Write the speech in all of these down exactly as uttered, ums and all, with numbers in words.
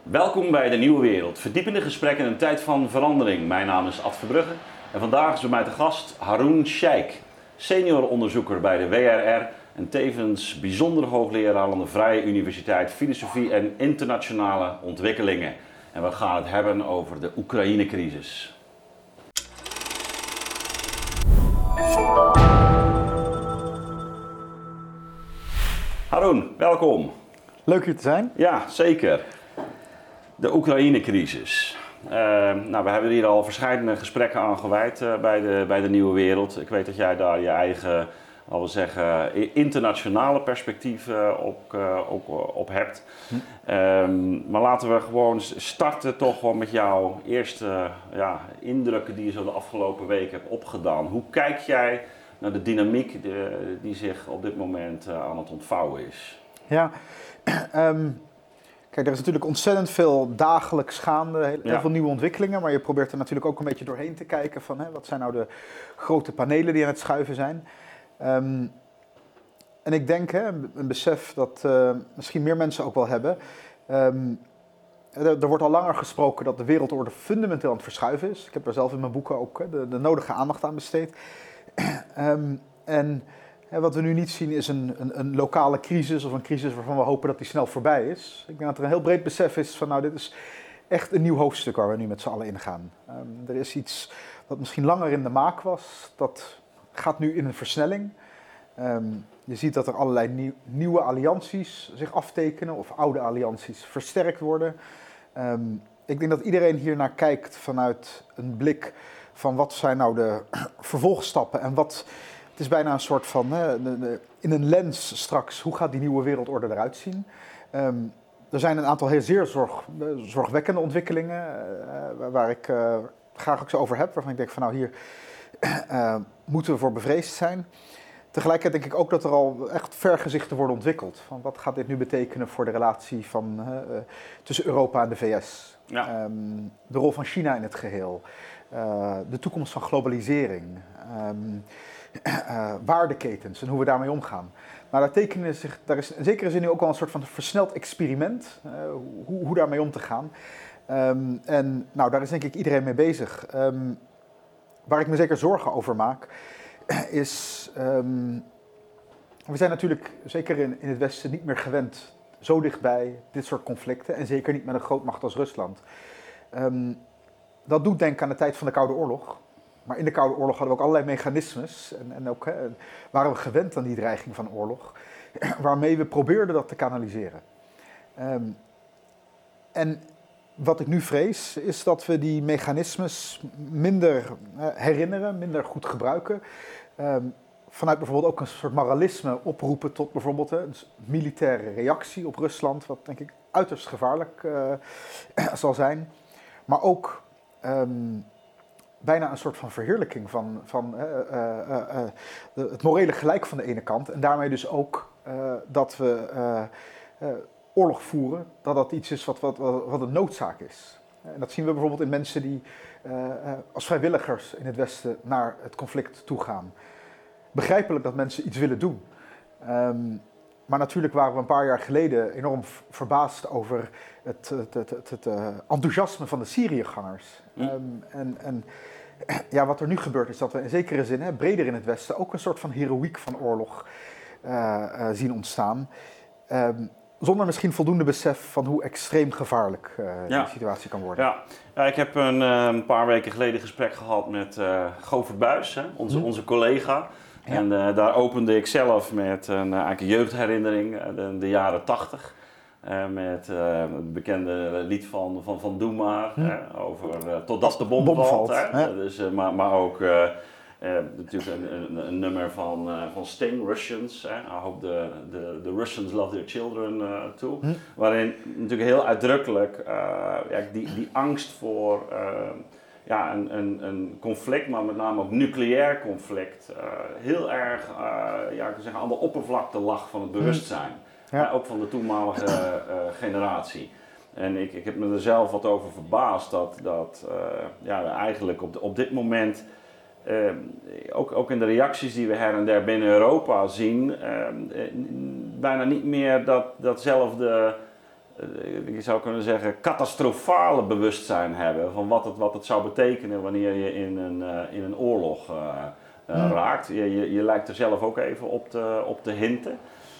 Welkom bij De Nieuwe Wereld, verdiepende gesprekken in een tijd van verandering. Mijn naam is Ad Verbrugge en vandaag is bij mij te gast Haroon Sheikh, senior onderzoeker bij de W R R en tevens bijzonder hoogleraar aan de Vrije Universiteit Filosofie en Internationale Ontwikkelingen. En we gaan het hebben over de Oekraïne-crisis. Haroon, welkom. Leuk hier te zijn. Ja, zeker. De Oekraïne-crisis. Uh, nou, we hebben hier al verschillende gesprekken aan gewijd uh, bij, de, bij de Nieuwe Wereld. Ik weet dat jij daar je eigen, laten we zeggen, internationale perspectief uh, op, uh, op, op hebt. Hm. Um, maar laten we gewoon starten toch gewoon met jouw eerste uh, ja, indrukken die je zo de afgelopen weken hebt opgedaan. Hoe kijk jij naar de dynamiek de, die zich op dit moment uh, aan het ontvouwen is? Ja, um... Kijk, er is natuurlijk ontzettend veel dagelijks gaande, heel, heel ja. veel nieuwe ontwikkelingen, maar je probeert er natuurlijk ook een beetje doorheen te kijken van hè, wat zijn nou de grote panelen die aan het schuiven zijn. Um, en ik denk, hè, een besef dat uh, misschien meer mensen ook wel hebben, um, er, er wordt al langer gesproken dat de wereldorde fundamenteel aan het verschuiven is. Ik heb daar zelf in mijn boeken ook hè, de, de nodige aandacht aan besteed. um, en... En wat we nu niet zien is een, een, een lokale crisis of een crisis waarvan we hopen dat die snel voorbij is. Ik denk dat er een heel breed besef is van nou dit is echt een nieuw hoofdstuk waar we nu met z'n allen in gaan. Um, er is iets wat misschien langer in de maak was, dat gaat nu in een versnelling. Um, je ziet dat er allerlei nieuw, nieuwe allianties zich aftekenen of oude allianties versterkt worden. Um, ik denk dat iedereen hier naar kijkt vanuit een blik van wat zijn nou de vervolgstappen en wat... Het is bijna een soort van, hè, de, de, in een lens straks, hoe gaat die nieuwe wereldorde eruit zien? Um, er zijn een aantal heel zeer zorg, zorgwekkende ontwikkelingen, uh, waar ik uh, graag ook zo over heb, waarvan ik denk van nou hier uh, moeten we voor bevreesd zijn. Tegelijkertijd denk ik ook dat er al echt vergezichten worden ontwikkeld. Van wat gaat dit nu betekenen voor de relatie van, uh, tussen Europa en de V S? Ja. Um, de rol van China in het geheel, uh, de toekomst van globalisering. Um, Uh, waardeketens en hoe we daarmee omgaan. Maar daar, tekenen zich, daar is in zekere zin nu ook wel een soort van versneld experiment, uh, hoe, hoe daarmee om te gaan. Um, en nou, daar is denk ik iedereen mee bezig. Um, waar ik me zeker zorgen over maak, is... Um, we zijn natuurlijk, zeker in, in het Westen, niet meer gewend zo dichtbij dit soort conflicten. En zeker niet met een grootmacht als Rusland. Um, dat doet denken aan de tijd van de Koude Oorlog. Maar in de Koude Oorlog hadden we ook allerlei mechanismes en, en ook hè, waren we gewend aan die dreiging van oorlog, waarmee we probeerden dat te kanaliseren. Um, en wat ik nu vrees, is dat we die mechanismes minder uh, herinneren, minder goed gebruiken. Um, vanuit bijvoorbeeld ook een soort moralisme oproepen tot bijvoorbeeld een militaire reactie op Rusland, wat denk ik uiterst gevaarlijk uh, zal zijn. Maar ook... Um, bijna een soort van verheerlijking van, van uh, uh, uh, uh, de, het morele gelijk van de ene kant. En daarmee dus ook uh, dat we uh, uh, oorlog voeren, dat dat iets is wat, wat, wat een noodzaak is. En dat zien we bijvoorbeeld in mensen die uh, uh, als vrijwilligers in het Westen naar het conflict toe gaan. Begrijpelijk dat mensen iets willen doen. Um, maar natuurlijk waren we een paar jaar geleden enorm verbaasd over het, het, het, het, het uh, enthousiasme van de Syriëgangers. Mm. Um, en, en ja, wat er nu gebeurt is dat we in zekere zin, hè, breder in het Westen, ook een soort van heroïek van oorlog uh, uh, zien ontstaan. Um, zonder misschien voldoende besef van hoe extreem gevaarlijk uh, ja. die situatie kan worden. Ja, ja ik heb een, een paar weken geleden een gesprek gehad met uh, Govert Buijs, hè, onze, mm. onze collega. Ja. En uh, daar opende ik zelf met een, uh, eigenlijk een jeugdherinnering, uh, de, de jaren tachtig. Uh, met uh, het bekende lied van, van, van Doe Maar, hm. uh, over uh, Totdat de bom, bom valt. valt hè? Uh, dus, uh, maar, maar ook uh, uh, natuurlijk een, een, een nummer van, uh, van Sting, Russians. Uh, I hope the, the, the Russians love their children uh, too. Hm. Waarin natuurlijk heel uitdrukkelijk uh, ja, die, die angst voor... Uh, Ja, een, een, een conflict, maar met name ook nucleair conflict, uh, heel erg uh, ja, ik kan zeggen, aan de oppervlakte lag van het bewustzijn. Ja. Uh, ook van de toenmalige uh, generatie. En ik, ik heb me er zelf wat over verbaasd dat, dat uh, ja, eigenlijk op, de, op dit moment, uh, ook, ook in de reacties die we her en der binnen Europa zien, uh, bijna niet meer dat, datzelfde je zou kunnen zeggen, catastrofale bewustzijn hebben van wat het, wat het zou betekenen wanneer je in een, uh, in een oorlog uh, uh, hmm. raakt. Je, je, je lijkt er zelf ook even op te, op te hinten.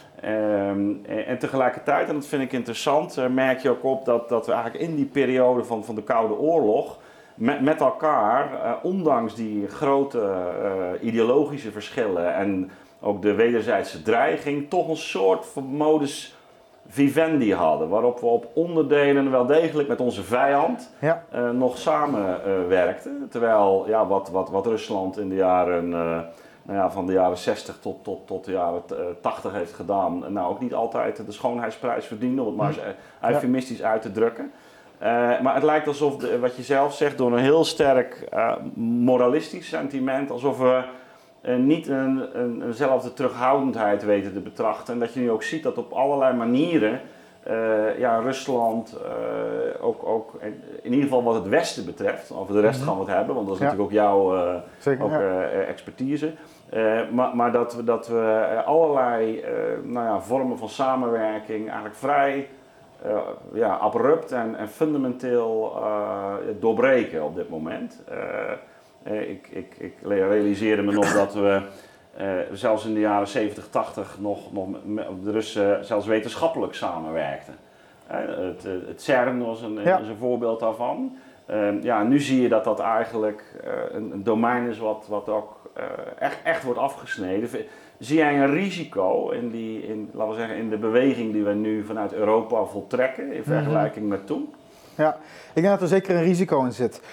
Um, en, en tegelijkertijd, en dat vind ik interessant, uh, merk je ook op dat, dat we eigenlijk in die periode van, van de Koude Oorlog met, met elkaar, uh, ondanks die grote uh, ideologische verschillen en ook de wederzijdse dreiging, toch een soort van modus vivendi hadden, waarop we op onderdelen wel degelijk met onze vijand ja. uh, nog samenwerkten. Uh, Terwijl ja, wat, wat, wat Rusland in de jaren, uh, nou ja, van de jaren zestig tot, tot, tot de jaren tachtig heeft gedaan, nou ook niet altijd de schoonheidsprijs verdiende, om het maar eens eufemistisch ja. uit te drukken. Uh, maar het lijkt alsof, de, wat je zelf zegt, door een heel sterk uh, moralistisch sentiment, alsof we Uh, niet een, een, eenzelfde terughoudendheid weten te betrachten. En dat je nu ook ziet dat op allerlei manieren uh, ja, Rusland, uh, ook, ook in ieder geval wat het Westen betreft, over de rest mm-hmm. gaan we het hebben, want dat is ja. natuurlijk ook jouw uh, Zeker, ook, ja. uh, expertise. Uh, maar, maar dat we, dat we allerlei uh, nou ja, vormen van samenwerking eigenlijk vrij uh, ja, abrupt en, en fundamenteel uh, doorbreken op dit moment. Uh, Uh, ik, ik, ik realiseerde me nog dat we uh, zelfs in de jaren zeventig, tachtig nog, nog met de Russen zelfs wetenschappelijk samenwerkten. Uh, het, het CERN was een, ja. is een voorbeeld daarvan. Uh, ja, nu zie je dat dat eigenlijk uh, een, een domein is wat, wat ook uh, echt, echt wordt afgesneden. Zie jij een risico in, die, in, laten we zeggen, in de beweging die we nu vanuit Europa voltrekken in vergelijking mm-hmm. met toen? Ja, ik denk dat er zeker een risico in zit.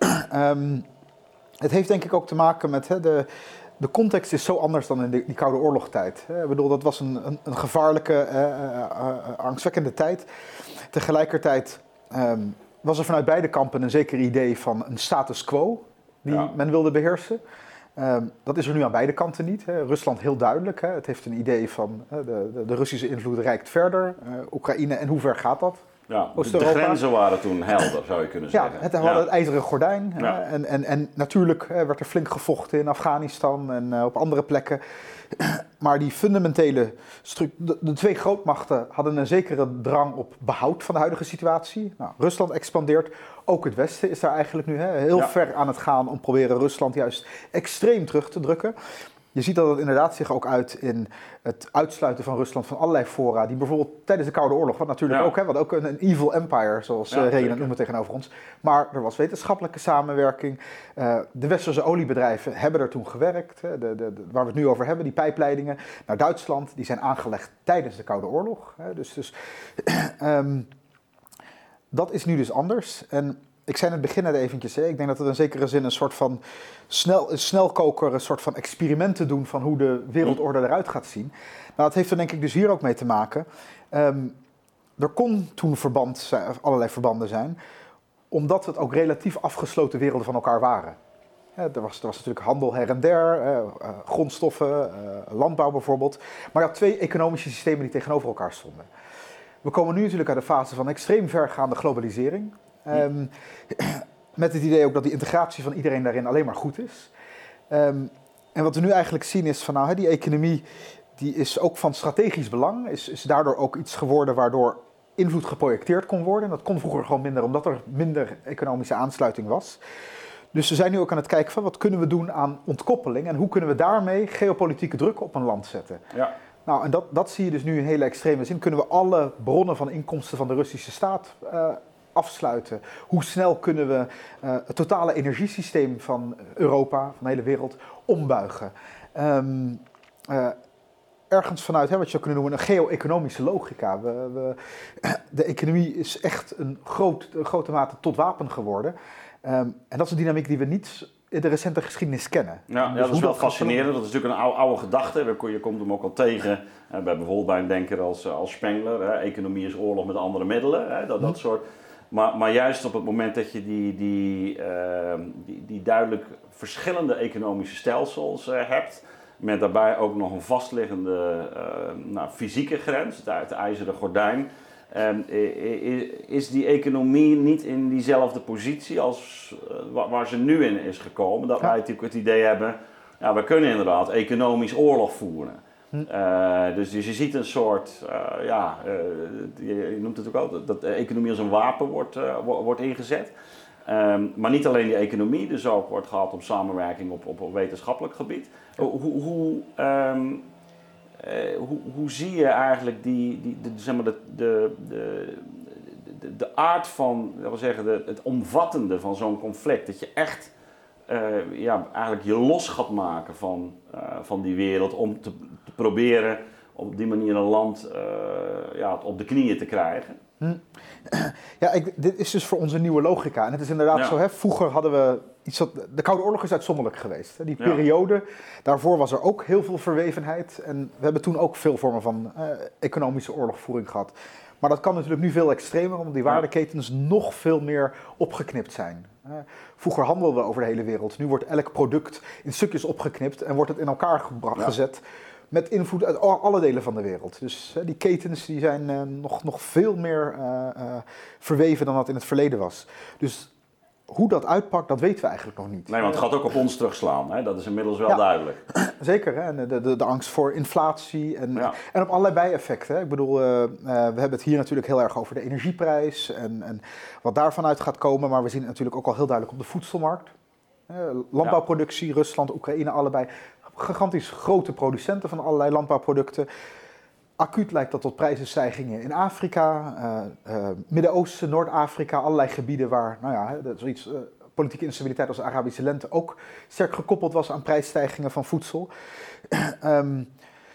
um, Het heeft denk ik ook te maken met, hè, de, de context is zo anders dan in de, die Koude Oorlogstijd. Ik bedoel, dat was een, een, een gevaarlijke, uh, uh, uh, angstwekkende tijd. Tegelijkertijd um, was er vanuit beide kampen een zeker idee van een status quo die ja. men wilde beheersen. Um, dat is er nu aan beide kanten niet. Hè. Rusland heel duidelijk. Hè. Het heeft een idee van uh, de, de, de Russische invloed reikt verder. Uh, Oekraïne, en hoe ver gaat dat? Ja, de grenzen waren toen helder, zou je kunnen zeggen. Ja, het, we hadden ja. het ijzeren gordijn. Ja. En, en, en natuurlijk werd er flink gevochten in Afghanistan en uh, op andere plekken. Maar die fundamentele structuur, de, de twee grootmachten hadden een zekere drang op behoud van de huidige situatie. Nou, Rusland expandeert, ook het Westen is daar eigenlijk nu hè, heel ja. ver aan het gaan om proberen Rusland juist extreem terug te drukken. Je ziet dat het inderdaad zich ook uit in het uitsluiten van Rusland van allerlei fora die bijvoorbeeld tijdens de Koude Oorlog, wat natuurlijk ja. ook, hè, wat ook een, een evil empire, zoals ja, uh, Reagan het noemen tegenover ons. Maar er was wetenschappelijke samenwerking. Uh, de westerse oliebedrijven hebben er toen gewerkt, hè, de, de, de, waar we het nu over hebben, die pijpleidingen naar Duitsland, die zijn aangelegd tijdens de Koude Oorlog. Hè, dus dus um, dat is nu dus anders. En ik zei in het begin net eventjes, hè, ik denk dat het in zekere zin een soort van snel, een snelkoker, een soort van experimenten doen van hoe de wereldorde eruit gaat zien. Nou, dat heeft er denk ik dus hier ook mee te maken. Um, er kon toen verband zijn, allerlei verbanden zijn, omdat het ook relatief afgesloten werelden van elkaar waren. Ja, er, was, er was natuurlijk handel her en der, eh, uh, grondstoffen, uh, landbouw bijvoorbeeld. Maar je had twee economische systemen die tegenover elkaar stonden. We komen nu natuurlijk uit de fase van extreem vergaande globalisering. Um, met het idee ook dat die integratie van iedereen daarin alleen maar goed is. Um, en wat we nu eigenlijk zien is van nou, hè, die economie die is ook van strategisch belang. Is, is daardoor ook iets geworden waardoor invloed geprojecteerd kon worden. Dat kon vroeger gewoon minder, omdat er minder economische aansluiting was. Dus we zijn nu ook aan het kijken van wat kunnen we doen aan ontkoppeling en hoe kunnen we daarmee geopolitieke druk op een land zetten. Ja. Nou, en dat, dat zie je dus nu in hele extreme zin. Kunnen we alle bronnen van inkomsten van de Russische staat uh, afsluiten? Hoe snel kunnen we uh, het totale energiesysteem van Europa, van de hele wereld, ombuigen? Um, uh, ergens vanuit, hè, wat je zou kunnen noemen, een geo-economische logica. We, we, de economie is echt een, groot, een grote mate tot wapen geworden. Um, en dat is een dynamiek die we niet in de recente geschiedenis kennen. Ja, dus ja dat is wel fascinerend. Dat is natuurlijk een oude, oude gedachte. Je komt hem ook al tegen hè, bij bijvoorbeeld bij een denker als, als Spengler. Hè. Economie is oorlog met andere middelen. Hè, dat, dat soort. Maar, maar juist op het moment dat je die, die, uh, die, die duidelijk verschillende economische stelsels uh, hebt, met daarbij ook nog een vastliggende uh, nou, fysieke grens, het, het ijzeren gordijn, Um, is die economie niet in diezelfde positie als uh, waar ze nu in is gekomen. Dat ja. wij natuurlijk het idee hebben, ja, we kunnen inderdaad economisch oorlog voeren. Hm. Uh, dus, dus je ziet een soort, uh, ja, uh, je, je noemt het ook al, dat, dat de economie als een wapen wordt, uh, wordt ingezet. Um, maar niet alleen die economie, dus ook wordt gehad om samenwerking op, op, op wetenschappelijk gebied. Ja. Hoe, hoe, um, uh, hoe, hoe zie je eigenlijk die, die, de, zeg maar de, de, de, de, de aard van, laten we zeggen, de, het omvattende van zo'n conflict? Dat je echt uh, ja, eigenlijk je los gaat maken van, uh, van die wereld om te, te proberen op die manier een land uh, ja, op de knieën te krijgen. Hm. Ja, ik, dit is dus voor onze nieuwe logica. En het is inderdaad ja. zo, hè, vroeger hadden we iets wat, de Koude Oorlog is uitzonderlijk geweest. Hè. Die periode, ja. daarvoor was er ook heel veel verwevenheid. En we hebben toen ook veel vormen van uh, economische oorlogvoering gehad. Maar dat kan natuurlijk nu veel extremer, omdat die waardeketens ja. nog veel meer opgeknipt zijn. Uh, vroeger handelden we over de hele wereld. Nu wordt elk product in stukjes opgeknipt en wordt het in elkaar gebracht, ja. gezet. Met invloed uit alle delen van de wereld. Dus uh, die ketens die zijn uh, nog, nog veel meer uh, uh, verweven dan dat in het verleden was. Dus hoe dat uitpakt, dat weten we eigenlijk nog niet. Nee, want het gaat ook op ons terugslaan. Hè? Dat is inmiddels wel ja, duidelijk. Zeker. Hè? De, de, de angst voor inflatie en, ja. en op allerlei bijeffecten. Hè? Ik bedoel, uh, uh, we hebben het hier natuurlijk heel erg over de energieprijs en, en wat daarvan uit gaat komen. Maar we zien het natuurlijk ook al heel duidelijk op de voedselmarkt. Uh, landbouwproductie, ja. Rusland, Oekraïne, allebei. Gigantisch grote producenten van allerlei landbouwproducten. Acuut lijkt dat tot prijzenstijgingen in Afrika, uh, uh, Midden-Oosten, Noord-Afrika, allerlei gebieden waar, nou ja, zoiets, uh, politieke instabiliteit als de Arabische lente ook sterk gekoppeld was aan prijsstijgingen van voedsel. um,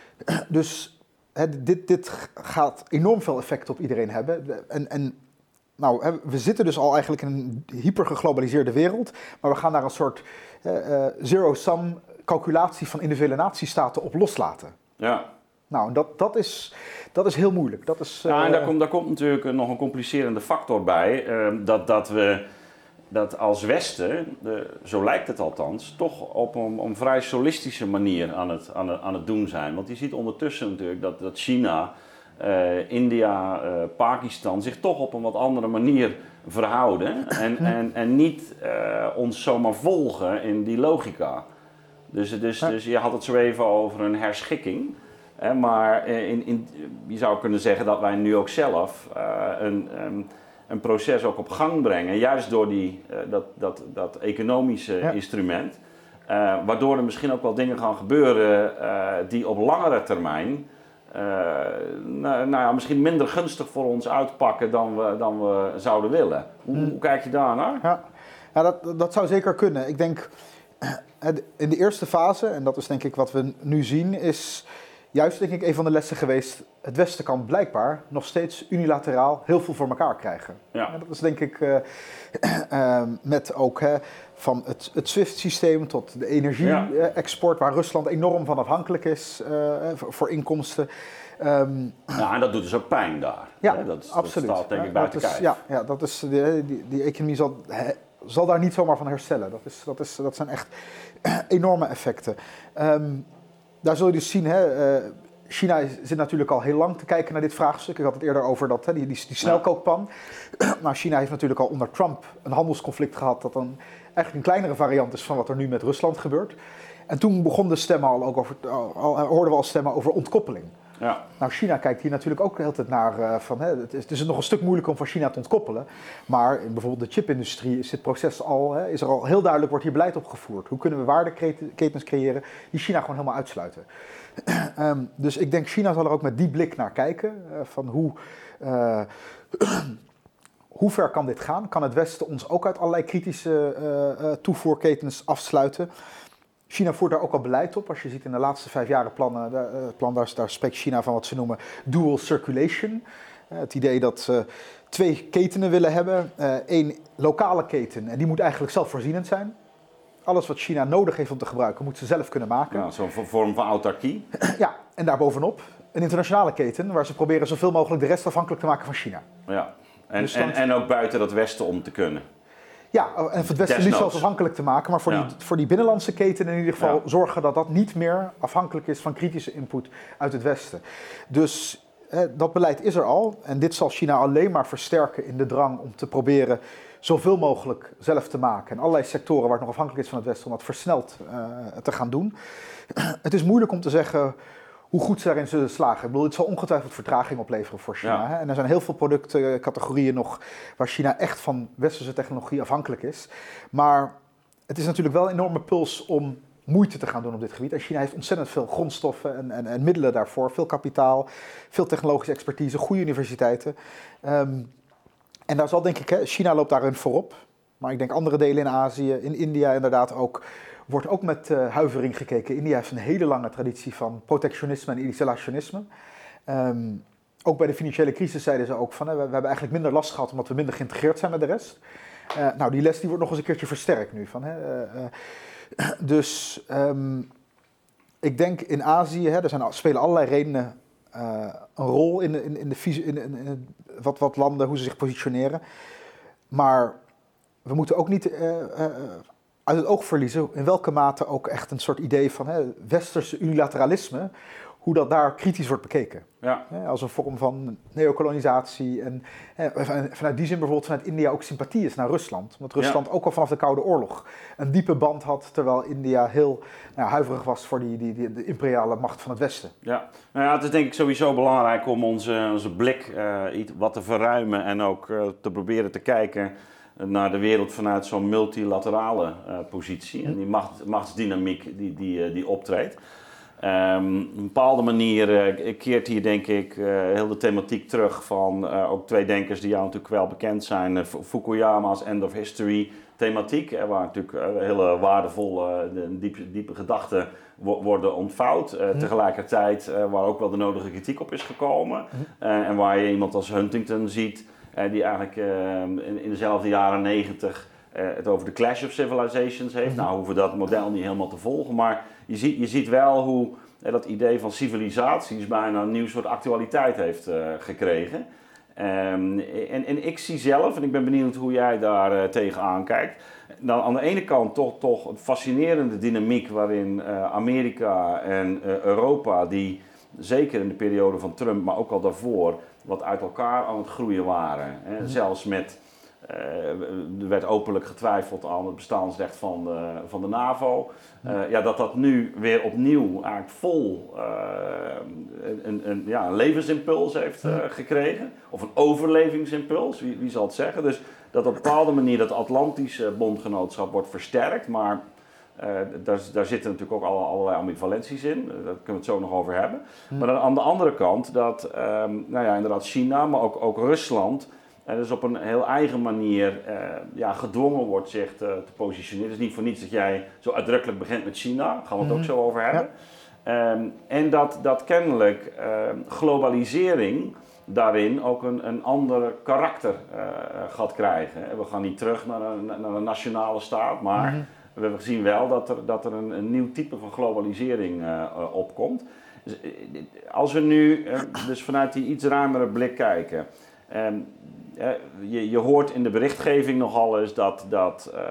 dus he, dit, dit gaat enorm veel effect op iedereen hebben. En, en nou, we zitten dus al eigenlijk in een hypergeglobaliseerde wereld, maar we gaan naar een soort uh, uh, zero-sum calculatie van individuele natiestaten op loslaten. Ja. Nou, dat, dat, is, dat is heel moeilijk. Dat is, uh... ja, en daar komt, daar komt natuurlijk nog een complicerende factor bij. Uh, dat, dat we dat als Westen, de, zo lijkt het althans, toch op een, een vrij solistische manier aan het, aan, het, aan het doen zijn. Want je ziet ondertussen natuurlijk dat, dat China, uh, India, uh, Pakistan zich toch op een wat andere manier verhouden. En, en, en niet uh, ons zomaar volgen in die logica. Dus, dus, dus je had het zo even over een herschikking. Hè, maar in, in, je zou kunnen zeggen dat wij nu ook zelf uh, een, um, een proces ook op gang brengen. Juist door die, uh, dat, dat, dat economische ja. instrument. Uh, waardoor er misschien ook wel dingen gaan gebeuren uh, die op langere termijn uh, nou, nou ja, misschien minder gunstig voor ons uitpakken dan we, dan we zouden willen. Hoe, hmm. hoe kijk je daarnaar? Ja, ja dat, dat zou zeker kunnen. Ik denk... In de eerste fase, en dat is denk ik wat we nu zien, is juist denk ik een van de lessen geweest. Het Westen kan blijkbaar nog steeds unilateraal heel veel voor elkaar krijgen. Ja. En dat is denk ik uh, uh, met ook hè, van het, het SWIFT-systeem tot de energie-export, ja. waar Rusland enorm van afhankelijk is uh, voor, voor inkomsten. Um, ja, en dat doet dus ook pijn daar. Ja, hè? Dat, absoluut. Dat staat denk ik ja, buiten kijf. Ja, ja, dat is die, die, die economie zal... He, zal daar niet zomaar van herstellen. Dat, is, dat, is, dat zijn echt enorme effecten. Um, daar zul je dus zien, hè, uh, China zit natuurlijk al heel lang te kijken naar dit vraagstuk. Ik had het eerder over dat, hè, die, die, die snelkookpan. Ja. Nou, China heeft natuurlijk al onder Trump een handelsconflict gehad dat dan eigenlijk een kleinere variant is van wat er nu met Rusland gebeurt. En toen begon de stemmen al ook over, al, hoorden we al stemmen over ontkoppeling. Ja. Nou, China kijkt hier natuurlijk ook de hele tijd naar uh, van, hè, het, is, het is nog een stuk moeilijker om van China te ontkoppelen. Maar in bijvoorbeeld de chipindustrie is dit proces al, hè, is er al heel duidelijk, wordt hier beleid op gevoerd. Hoe kunnen we waardeketens creëren die China gewoon helemaal uitsluiten? um, dus ik denk China zal er ook met die blik naar kijken, uh, van hoe, uh, hoe ver kan dit gaan? Kan het Westen ons ook uit allerlei kritische uh, uh, toevoerketens afsluiten? China voert daar ook al beleid op. Als je ziet in de laatste vijf jaren plannen, de, uh, plan, daar, daar spreekt China van wat ze noemen dual circulation. Uh, het idee dat ze twee ketenen willen hebben. Eén uh, lokale keten en die moet eigenlijk zelfvoorzienend zijn. Alles wat China nodig heeft om te gebruiken, moet ze zelf kunnen maken. Ja, zo'n vorm van autarkie. Ja, en daarbovenop een internationale keten waar ze proberen zoveel mogelijk de rest afhankelijk te maken van China. Ja, en, dus dan... en, en ook buiten dat Westen om te kunnen. Ja, en voor het Westen niet zelfs afhankelijk te maken, maar voor, ja. die, voor die binnenlandse keten in ieder geval ja. zorgen dat dat niet meer afhankelijk is van kritische input uit het Westen. Dus eh, dat beleid is er al en dit zal China alleen maar versterken in de drang om te proberen zoveel mogelijk zelf te maken. En allerlei sectoren waar het nog afhankelijk is van het Westen om dat versneld uh, te gaan doen. Het is moeilijk om te zeggen hoe goed ze daarin zullen slagen. Ik bedoel, het zal ongetwijfeld vertraging opleveren voor China. Ja. Hè? En er zijn heel veel productcategorieën nog waar China echt van westerse technologie afhankelijk is. Maar het is natuurlijk wel een enorme puls om moeite te gaan doen op dit gebied. En China heeft ontzettend veel grondstoffen en, en, en middelen daarvoor. Veel kapitaal, veel technologische expertise, goede universiteiten. Um, en daar zal denk ik, hè, China loopt daarin voorop. Maar ik denk andere delen in Azië, in India inderdaad ook, wordt ook met uh, huivering gekeken. India heeft een hele lange traditie van protectionisme en isolationisme. Um, ook bij de financiële crisis zeiden ze ook van, hè, we, we hebben eigenlijk minder last gehad omdat we minder geïntegreerd zijn met de rest. Uh, nou, die les die wordt nog eens een keertje versterkt nu. Van, hè, uh, uh, dus um, ik denk in Azië, hè, er zijn, spelen allerlei redenen uh, een rol in, in, in, de, in, in, in wat, wat landen, hoe ze zich positioneren. Maar we moeten ook niet uh, uh, uit het oog verliezen in welke mate ook echt een soort idee van hè, westerse unilateralisme, hoe dat daar kritisch wordt bekeken. Ja. Hè, als een vorm van neokolonisatie. En hè, vanuit die zin bijvoorbeeld vanuit India ook sympathie is naar Rusland. Omdat Rusland ja. ook al vanaf de Koude Oorlog een diepe band had, terwijl India heel nou, huiverig was voor die, die, die, de imperiale macht van het Westen. Ja, nou ja, het is denk ik sowieso belangrijk om onze, onze blik uh, iets wat te verruimen en ook uh, te proberen te kijken naar de wereld vanuit zo'n multilaterale uh, positie. En die macht, machtsdynamiek die, die, uh, die optreedt. Um, op een bepaalde manier uh, keert hier denk ik uh, heel de thematiek terug van uh, ook twee denkers die jou natuurlijk wel bekend zijn. Uh, Fukuyama's End of History thematiek, uh, waar natuurlijk uh, hele waardevolle, uh, diepe, diepe gedachten wo- worden ontvouwd. Uh, mm. Tegelijkertijd uh, waar ook wel de nodige kritiek op is gekomen. Mm. Uh, en waar je iemand als Huntington ziet, uh, die eigenlijk uh, in, in dezelfde jaren negentig uh, het over de Clash of Civilizations heeft. Mm. Nou hoeven we dat model niet helemaal te volgen, maar je ziet, je ziet wel hoe uh, dat idee van civilisaties bijna een nieuw soort actualiteit heeft uh, gekregen. Um, en, en ik zie zelf, en ik ben benieuwd hoe jij daar uh, tegenaan kijkt, dan aan de ene kant toch, toch een fascinerende dynamiek waarin uh, Amerika en uh, Europa, die zeker in de periode van Trump, maar ook al daarvoor, wat uit elkaar aan het groeien waren. Hè? Mm. Zelfs met, uh, er werd openlijk getwijfeld aan het bestaansrecht van de, van de NAVO. Uh, ja, dat dat nu weer opnieuw eigenlijk vol uh, een, een, ja, een levensimpuls heeft uh, gekregen. Of een overlevingsimpuls, wie, wie zal het zeggen. Dus dat op een bepaalde manier dat Atlantische bondgenootschap wordt versterkt. Maar uh, daar, daar zitten natuurlijk ook alle, allerlei ambivalenties in. Uh, daar kunnen we het zo nog over hebben. Hmm. Maar dan aan de andere kant dat um, nou ja, inderdaad China, maar ook, ook Rusland, en dus op een heel eigen manier uh, ja, gedwongen wordt zich te, te positioneren. Het is niet voor niets dat jij zo uitdrukkelijk begint met China. Daar gaan we het mm. ook zo over hebben. Ja. Um, en dat, dat kennelijk uh, globalisering daarin ook een, een ander karakter uh, gaat krijgen. We gaan niet terug naar een, naar een nationale staat, maar mm. we zien wel dat er, dat er een, een nieuw type van globalisering uh, uh, opkomt. Dus, als we nu uh, dus vanuit die iets ruimere blik kijken. Um, Uh, je, je hoort in de berichtgeving nogal eens dat, dat uh,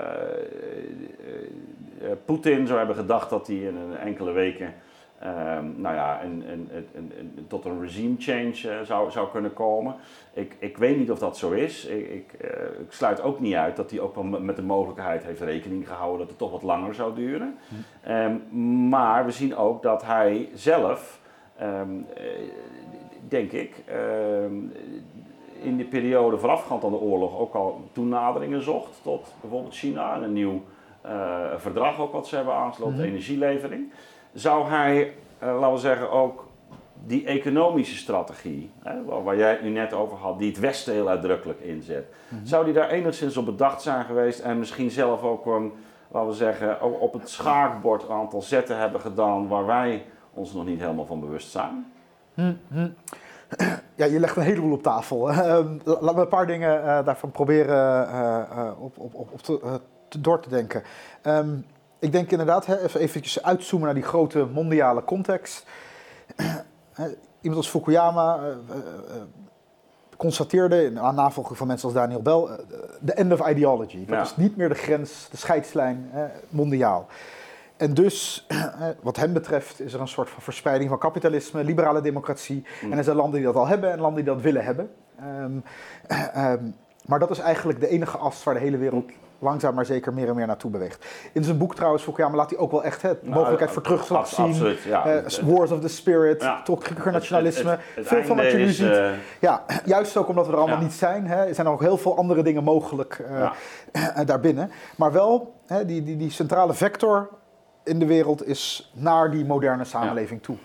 uh, uh, Poetin zou hebben gedacht dat hij in een enkele weken uh, nou ja, een, een, een, een, tot een regime change uh, zou, zou kunnen komen. Ik, ik weet niet of dat zo is. Ik, ik, uh, ik sluit ook niet uit dat hij ook wel met de mogelijkheid heeft rekening gehouden dat het toch wat langer zou duren. Hm. Um, maar we zien ook dat hij zelf, um, uh, denk ik, um, in de periode voorafgaand aan de oorlog ook al toenaderingen zocht tot bijvoorbeeld China en een nieuw uh, verdrag ook wat ze hebben aangesloten, mm-hmm. energielevering. Zou hij, uh, laten we zeggen, ook die economische strategie, hè, waar, waar jij het nu net over had, die het Westen heel uitdrukkelijk inzet, mm-hmm. zou die daar enigszins op bedacht zijn geweest en misschien zelf ook een, laten we zeggen, ook op het schaakbord een aantal zetten hebben gedaan waar wij ons nog niet helemaal van bewust zijn? Mm-hmm. Ja, je legt een heleboel op tafel. Uh, laten we een paar dingen uh, daarvan proberen uh, uh, op, op, op te, uh, te door te denken. Um, ik denk inderdaad, hè, even eventjes uitzoomen naar die grote mondiale context. Iemand als Fukuyama uh, uh, constateerde, in navolging van mensen als Daniel Bell, uh, the end of ideology. Dat ja. is niet meer de grens, de scheidslijn uh, mondiaal. En dus, wat hem betreft, is er een soort van verspreiding van kapitalisme, liberale democratie. Mm. En er zijn landen die dat al hebben en landen die dat willen hebben. Um, um, maar dat is eigenlijk de enige as waar de hele wereld langzaam maar zeker meer en meer naartoe beweegt. In zijn boek trouwens, Fukuyama laat hij ook wel echt de nou, mogelijkheid voor terugslag zien. Absoluut, ja. Uh, Wars of the Spirit, ja. toxisch nationalisme. Het, het, het Veel van wat je nu is, ziet. Uh... Ja, juist ook omdat we er allemaal ja. niet zijn. Hè, zijn er ook heel veel andere dingen mogelijk uh, ja. daarbinnen. Maar wel, hè, die, die, die centrale vector in de wereld is naar die moderne samenleving ja. toe.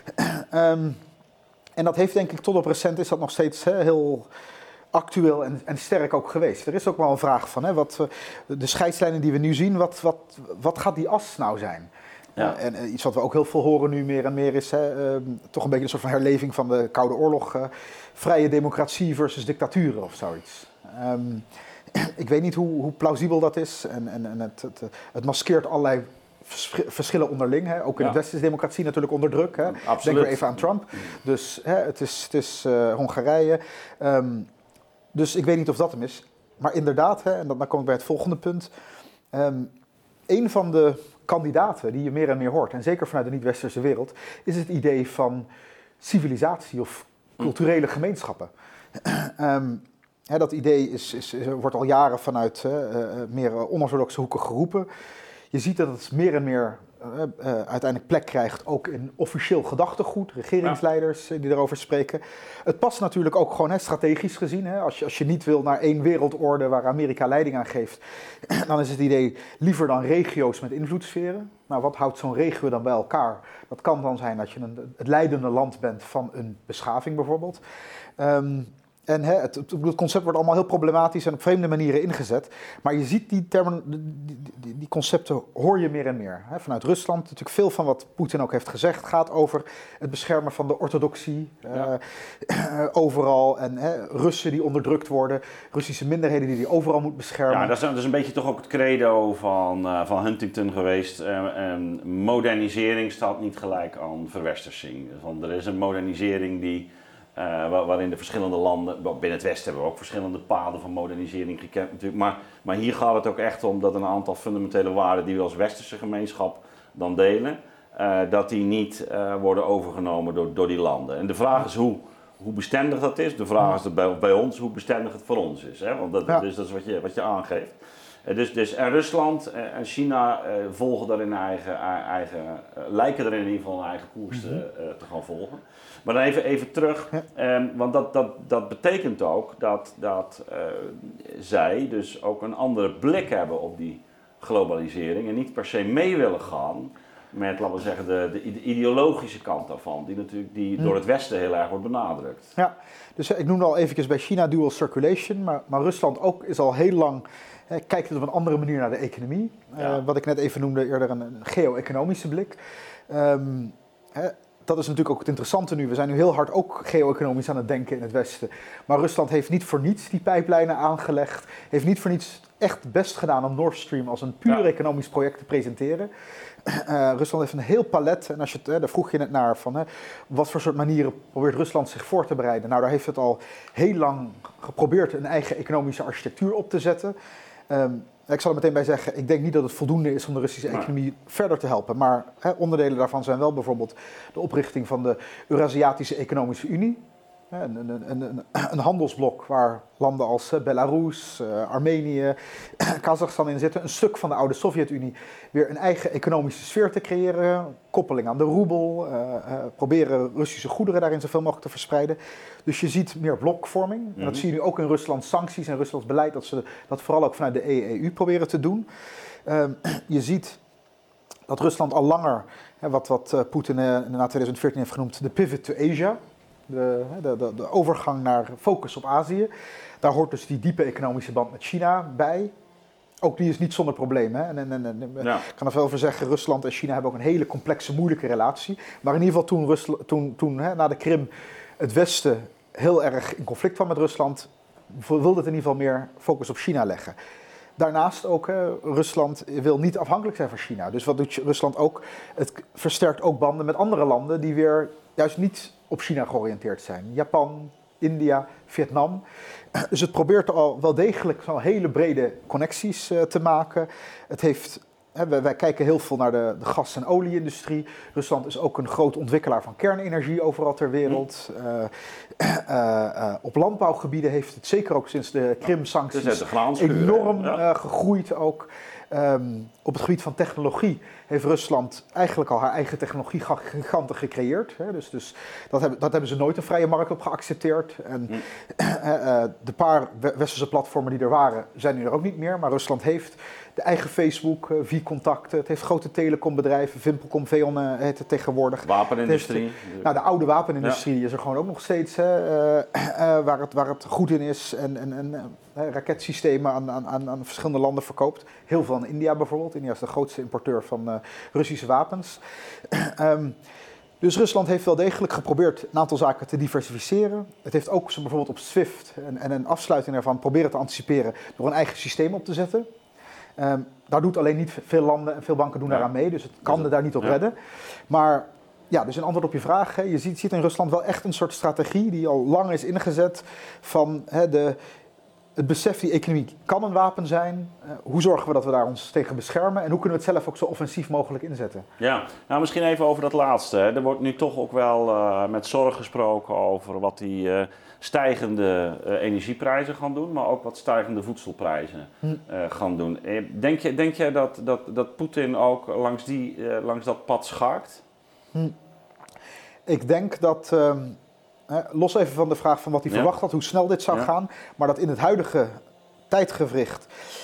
um, en dat heeft denk ik tot op recent is dat nog steeds hè, heel actueel en, en sterk ook geweest. Er is ook wel een vraag van, hè, wat, de scheidslijnen die we nu zien, wat, wat, wat gaat die as nou zijn? Ja. Uh, en uh, iets wat we ook heel veel horen nu meer en meer is hè, uh, toch een beetje een soort van herleving van de Koude Oorlog. Uh, vrije democratie versus dictaturen of zoiets. Um, ik weet niet hoe, hoe plausibel dat is en, en, en het, het, het maskeert allerlei verschillen onderling. Hè. Ook in ja. het Westen is democratie natuurlijk onder druk. Hè. Denk weer even aan Trump. Dus hè, het is, het is uh, Hongarije. Um, dus ik weet niet of dat hem is. Maar inderdaad, hè, en dan, dan kom ik bij het volgende punt. Um, een van de kandidaten die je meer en meer hoort, en zeker vanuit de niet-westerse wereld, is het idee van civilisatie of culturele gemeenschappen. um, hè, dat idee is, is, is, wordt al jaren vanuit uh, uh, meer onorthodoxe hoeken geroepen. Je ziet dat het meer en meer uh, uh, uiteindelijk plek krijgt, ook in officieel gedachtegoed, regeringsleiders ja. die erover spreken. Het past natuurlijk ook gewoon hè, strategisch gezien. Hè, als, je, als je niet wil naar één wereldorde waar Amerika leiding aan geeft, dan is het idee liever dan regio's met invloedssferen. Nou, wat houdt zo'n regio dan bij elkaar? Dat kan dan zijn dat je een, het leidende land bent van een beschaving bijvoorbeeld. Um, En hè, het, het concept wordt allemaal heel problematisch en op vreemde manieren ingezet. Maar je ziet die termen, die, die, die concepten hoor je meer en meer. Hè. Vanuit Rusland, natuurlijk veel van wat Poetin ook heeft gezegd, gaat over het beschermen van de orthodoxie. Ja. Uh, overal. En hè, Russen die onderdrukt worden, Russische minderheden die die overal moet beschermen. Ja, dat is, dat is een beetje toch ook het credo van, uh, van Huntington geweest. Uh, um, modernisering staat niet gelijk aan verwestersing. Want er is een modernisering die... Uh, waarin de verschillende landen, binnen het Westen hebben we ook verschillende paden van modernisering gekend natuurlijk, maar, maar hier gaat het ook echt om dat een aantal fundamentele waarden die we als westerse gemeenschap dan delen, uh, dat die niet uh, worden overgenomen door, door die landen. En de vraag is hoe, hoe bestendig dat is, de vraag is bij, bij ons hoe bestendig het voor ons is, hè? Want dat, ja. dus dat is wat je, wat je aangeeft. Uh, dus, dus en Rusland uh, en China uh, volgen daarin eigen, eigen uh, lijken er in ieder geval een eigen koers te, uh, te gaan volgen. Maar dan even, even terug, ja. um, want dat, dat, dat betekent ook dat, dat uh, zij dus ook een andere blik hebben op die globalisering en niet per se mee willen gaan met, laten we zeggen, de, de ideologische kant daarvan, die natuurlijk die hm. door het Westen heel erg wordt benadrukt. Ja, dus ik noemde al eventjes bij China dual circulation, maar, maar Rusland ook is al heel lang, hè, kijkt op een andere manier naar de economie. Ja. Uh, wat ik net even noemde eerder een, een geo-economische blik. Um, hè, Dat is natuurlijk ook het interessante nu. We zijn nu heel hard ook geo-economisch aan het denken in het Westen. Maar Rusland heeft niet voor niets die pijplijnen aangelegd. Heeft niet voor niets echt het best gedaan om Nord Stream als een puur ja. economisch project te presenteren. Uh, Rusland heeft een heel palet. En als je het, hè, daar vroeg je net naar van hè, wat voor soort manieren probeert Rusland zich voor te bereiden. Nou, daar heeft het al heel lang geprobeerd een eigen economische architectuur op te zetten. Um, Ik zal er meteen bij zeggen, ik denk niet dat het voldoende is om de Russische economie nee. verder te helpen. Maar hè, onderdelen daarvan zijn wel bijvoorbeeld de oprichting van de Eurasiatische Economische Unie. Een, een, een, een handelsblok waar landen als Belarus, uh, Armenië, Kazachstan in zitten. Een stuk van de oude Sovjet-Unie weer een eigen economische sfeer te creëren. Koppeling aan de roebel. Uh, uh, proberen Russische goederen daarin zoveel mogelijk te verspreiden. Dus je ziet meer blokvorming. Mm-hmm. En dat zie je nu ook in Ruslands sancties en Ruslands beleid. Dat ze dat vooral ook vanuit de E U proberen te doen. Uh, je ziet dat Rusland al langer, hè, wat, wat uh, Poetin uh, na twintig veertien heeft genoemd, de pivot to Asia. De, de, de, de overgang naar focus op Azië. Daar hoort dus die diepe economische band met China bij. Ook die is niet zonder probleem. Hè? En, en, en, ja. Ik kan er veel over zeggen, Rusland en China hebben ook een hele complexe, moeilijke relatie. Maar in ieder geval toen, Rusland, toen, toen hè, na de Krim het Westen heel erg in conflict kwam met Rusland, wilde het in ieder geval meer focus op China leggen. Daarnaast ook, hè, Rusland wil niet afhankelijk zijn van China. Dus wat doet Rusland ook? Het versterkt ook banden met andere landen die weer juist niet op China georiënteerd zijn. Japan, India, Vietnam. Dus het probeert al wel degelijk al hele brede connecties uh, te maken. Het heeft hè, wij, wij kijken heel veel naar de, de gas- en olie-industrie. Rusland is ook een groot ontwikkelaar van kernenergie overal ter wereld. Uh, uh, uh, op landbouwgebieden heeft het zeker ook sinds de Krim-sancties enorm ja. uh, gegroeid ook. Um, op het gebied van technologie heeft Rusland eigenlijk al haar eigen technologiegiganten gecreëerd. Hè. Dus, dus dat, hebben, dat hebben ze nooit een vrije markt op geaccepteerd. En mm. uh, uh, de paar westerse platformen die er waren, zijn nu er ook niet meer. Maar Rusland heeft de eigen Facebook, uh, V-contacten. Het heeft grote telecombedrijven, Vimpelcom, Veon uh, heet het tegenwoordig. Wapenindustrie. Het heeft, nou, de oude wapenindustrie ja. is er gewoon ook nog steeds, hè, uh, uh, waar, het, waar het goed in is. En, en, en uh, raketsystemen aan, aan, aan verschillende landen verkoopt. Heel veel aan India bijvoorbeeld. India is de grootste importeur van uh, Russische wapens. um, dus Rusland heeft wel degelijk geprobeerd een aantal zaken te diversificeren. Het heeft ook zo bijvoorbeeld op SWIFT en, en een afsluiting daarvan proberen te anticiperen door een eigen systeem op te zetten. Um, daar doet alleen niet veel landen en veel banken doen ja. daaraan mee, dus het kan er daar niet op ja. redden. Maar ja, dus een antwoord op je vraag. Hè. Je ziet, ziet in Rusland wel echt een soort strategie die al lang is ingezet van hè, de... Het besef, die economie kan een wapen zijn. Uh, hoe zorgen we dat we daar ons tegen beschermen? En hoe kunnen we het zelf ook zo offensief mogelijk inzetten? Ja, nou misschien even over dat laatste. Hè. Er wordt nu toch ook wel uh, met zorg gesproken over wat die uh, stijgende uh, energieprijzen gaan doen. Maar ook wat stijgende voedselprijzen hm. uh, gaan doen. Denk je, denk je dat, dat, dat Poetin ook langs, die, uh, langs dat pad schaakt? Hm. Ik denk dat... Um, Los even van de vraag van wat hij ja. verwacht had, hoe snel dit zou ja. gaan. Maar dat in het huidige tijdgewricht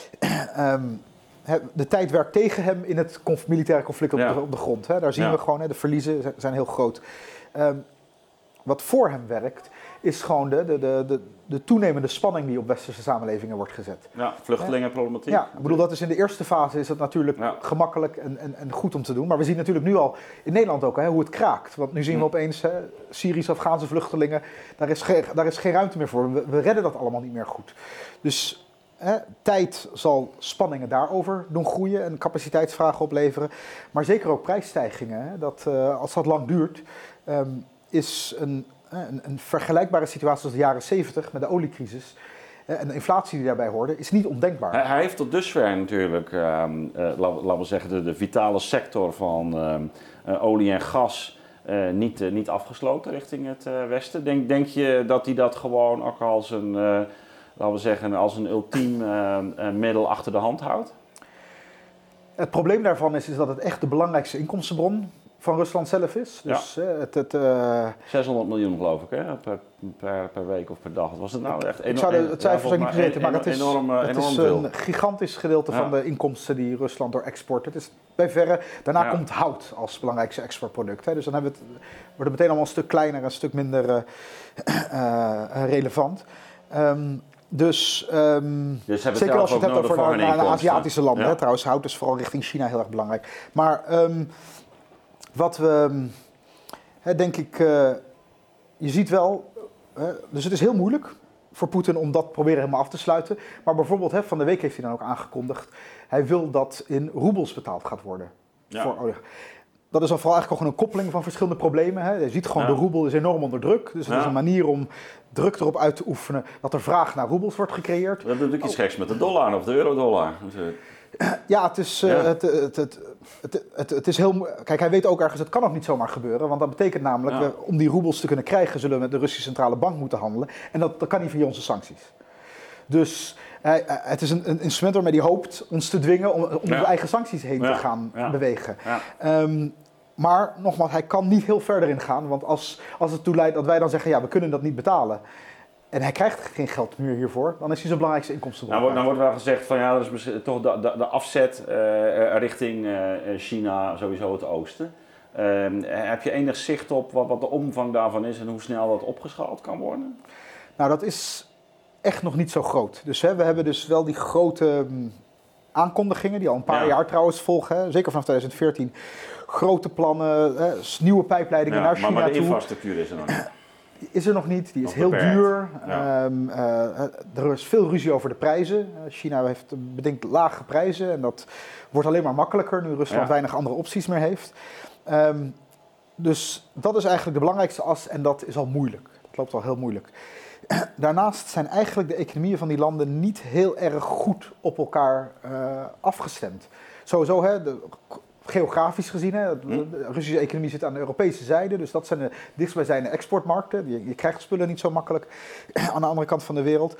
um, de tijd werkt tegen hem in het conf- militaire conflict op, ja. de, op de grond. Hè. Daar zien ja. we gewoon, hè, de verliezen zijn heel groot. Um, wat voor hem werkt, is gewoon de, de, de, de, de toenemende spanning die op westerse samenlevingen wordt gezet. Ja, vluchtelingenproblematiek. Ja, ik bedoel, dat is in de eerste fase is het natuurlijk ja. gemakkelijk en, en, en goed om te doen. Maar we zien natuurlijk nu al in Nederland ook hè, hoe het kraakt. Want nu zien we opeens hè, Syrische, Afghaanse vluchtelingen, daar is, ge, daar is geen ruimte meer voor. We, we redden dat allemaal niet meer goed. Dus hè, tijd zal spanningen daarover doen groeien en capaciteitsvragen opleveren. Maar zeker ook prijsstijgingen. Hè, dat, uh, als dat lang duurt, um, is een... Een, een vergelijkbare situatie als de jaren zeventig met de oliecrisis en de inflatie die daarbij hoorde, is niet ondenkbaar. Hij, hij heeft tot dusver natuurlijk, uh, uh, laten we zeggen, de, de vitale sector van uh, uh, olie en gas uh, niet, uh, niet afgesloten richting het uh, westen. Denk, denk je dat hij dat gewoon ook als een, uh, laten we zeggen, als een ultiem uh, uh, middel achter de hand houdt? Het probleem daarvan is, is dat het echt de belangrijkste inkomstenbron van Rusland zelf is. Dus, ja. uh, het, het, uh... zeshonderd miljoen geloof ik, hè? Per, per, per week of per dag. Was het nou echt enorm? Ik zou de, het cijfer ja, niet weten, maar het is, enorm, uh, het is een gigantisch gedeelte ja. van de inkomsten die Rusland door export. Het is bij verre. Daarna ja. komt hout als belangrijkste exportproduct. Hè? Dus dan hebben we het, wordt het meteen allemaal een stuk kleiner, een stuk minder uh, uh, relevant. Um, Dus, um, dus zeker als je het hebt over de, de Aziatische landen. Ja. Hè? Trouwens, hout is vooral richting China heel erg belangrijk. Maar um, wat we, hè, denk ik, uh, je ziet wel, uh, dus het is heel moeilijk voor Poetin om dat proberen helemaal af te sluiten. Maar bijvoorbeeld, hè, van de week heeft hij dan ook aangekondigd, hij wil dat in roebels betaald gaat worden. Ja. Voor olie. Dat is al vooral eigenlijk gewoon een koppeling van verschillende problemen. Hè. Je ziet gewoon, ja. de roebel is enorm onder druk. Dus het ja. is een manier om druk erop uit te oefenen dat er vraag naar roebels wordt gecreëerd. Dat doet natuurlijk iets geks met de dollar of de eurodollar. Ja, het is, uh, ja. Het, het, het, het, het, het is heel... Kijk, hij weet ook ergens, het kan ook niet zomaar gebeuren. Want dat betekent namelijk, ja. we, om die roebels te kunnen krijgen, zullen we met de Russische Centrale Bank moeten handelen. En dat, dat kan niet via onze sancties. Dus uh, het is een, een instrument waarmee hij hoopt ons te dwingen om, om ja. onze eigen sancties heen ja. te gaan ja. bewegen. Ja. Um, maar nogmaals, hij kan niet heel verder in gaan. Want als, als het toe leidt dat wij dan zeggen, ja, we kunnen dat niet betalen. En hij krijgt geen geld meer hiervoor, dan is hij zijn belangrijkste inkomstenbron. Nou, dan wordt wel gezegd van ja, dat is toch de, de, de afzet uh, richting uh, China, sowieso het oosten. Uh, heb je enig zicht op wat, wat de omvang daarvan is en hoe snel dat opgeschaald kan worden? Nou, dat is echt nog niet zo groot. Dus hè, we hebben dus wel die grote um, aankondigingen, die al een paar ja. jaar trouwens volgen, hè, zeker vanaf twintig veertien. Grote plannen, hè, nieuwe pijpleidingen ja, naar China toe. Maar de infrastructuur is er nog niet. Die is er nog niet, die is nog heel beperkt. duur. Ja. Um, uh, er is veel ruzie over de prijzen. Uh, China heeft bedenkt lage prijzen en dat wordt alleen maar makkelijker nu Rusland ja. weinig andere opties meer heeft. Um, dus dat is eigenlijk de belangrijkste as en dat is al moeilijk. Het loopt al heel moeilijk. Daarnaast zijn eigenlijk de economieën van die landen niet heel erg goed op elkaar uh, afgestemd. sowieso, hè, de, geografisch gezien, hè, de, de Russische economie zit aan de Europese zijde, dus dat zijn de dichtstbijzijnde exportmarkten. Je, je krijgt spullen niet zo makkelijk aan de andere kant van de wereld.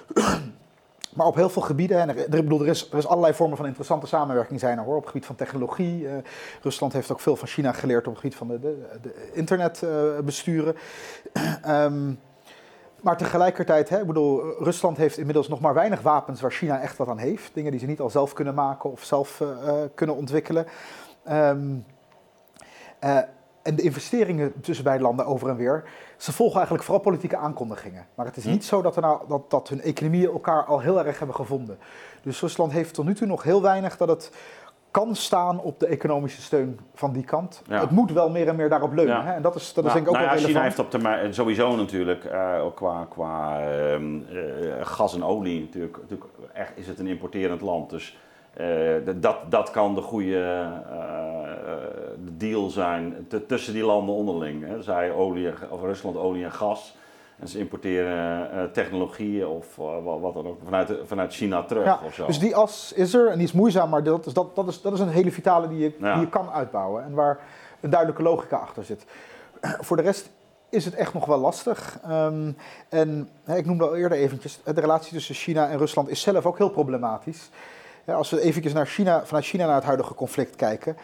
Maar op heel veel gebieden, en er, er, bedoel, er, is, er is allerlei vormen van interessante samenwerking zijn er hoor, op het gebied van technologie. Uh, Rusland heeft ook veel van China geleerd op het gebied van de, de, de internetbesturen. Uh, um, maar tegelijkertijd, hè, ik bedoel, Rusland heeft inmiddels nog maar weinig wapens waar China echt wat aan heeft. Dingen die ze niet al zelf kunnen maken of zelf uh, kunnen ontwikkelen. Um, uh, En de investeringen tussen beide landen over en weer, ze volgen eigenlijk vooral politieke aankondigingen. Maar het is niet zo dat, er nou, dat, dat hun economieën elkaar al heel erg hebben gevonden. Dus Rusland heeft tot nu toe nog heel weinig dat het kan staan op de economische steun van die kant. Ja. Het moet wel meer en meer daarop leunen. Ja. Hè? En dat is, dat nou, is denk ik ook nou wel ja, relevant. China heeft op termijn sowieso natuurlijk, uh, qua, qua uh, uh, gas en olie, natuurlijk, natuurlijk echt is het een importerend land. Dus uh, dat, dat kan de goede uh, deal zijn te, tussen die landen onderling. Hè. Zij olie, of Rusland olie en gas. En ze importeren uh, technologieën of uh, wat, wat dan ook vanuit, vanuit China terug. Ja, of zo. Dus die as is er en die is moeizaam, maar dat is, dat, dat is, dat is een hele vitale die je, ja. die je kan uitbouwen. En waar een duidelijke logica achter zit. Voor de rest is het echt nog wel lastig. Um, en hè, ik noemde al eerder eventjes, de relatie tussen China en Rusland is zelf ook heel problematisch. Ja, als we eventjes naar China, vanuit China naar het huidige conflict kijken,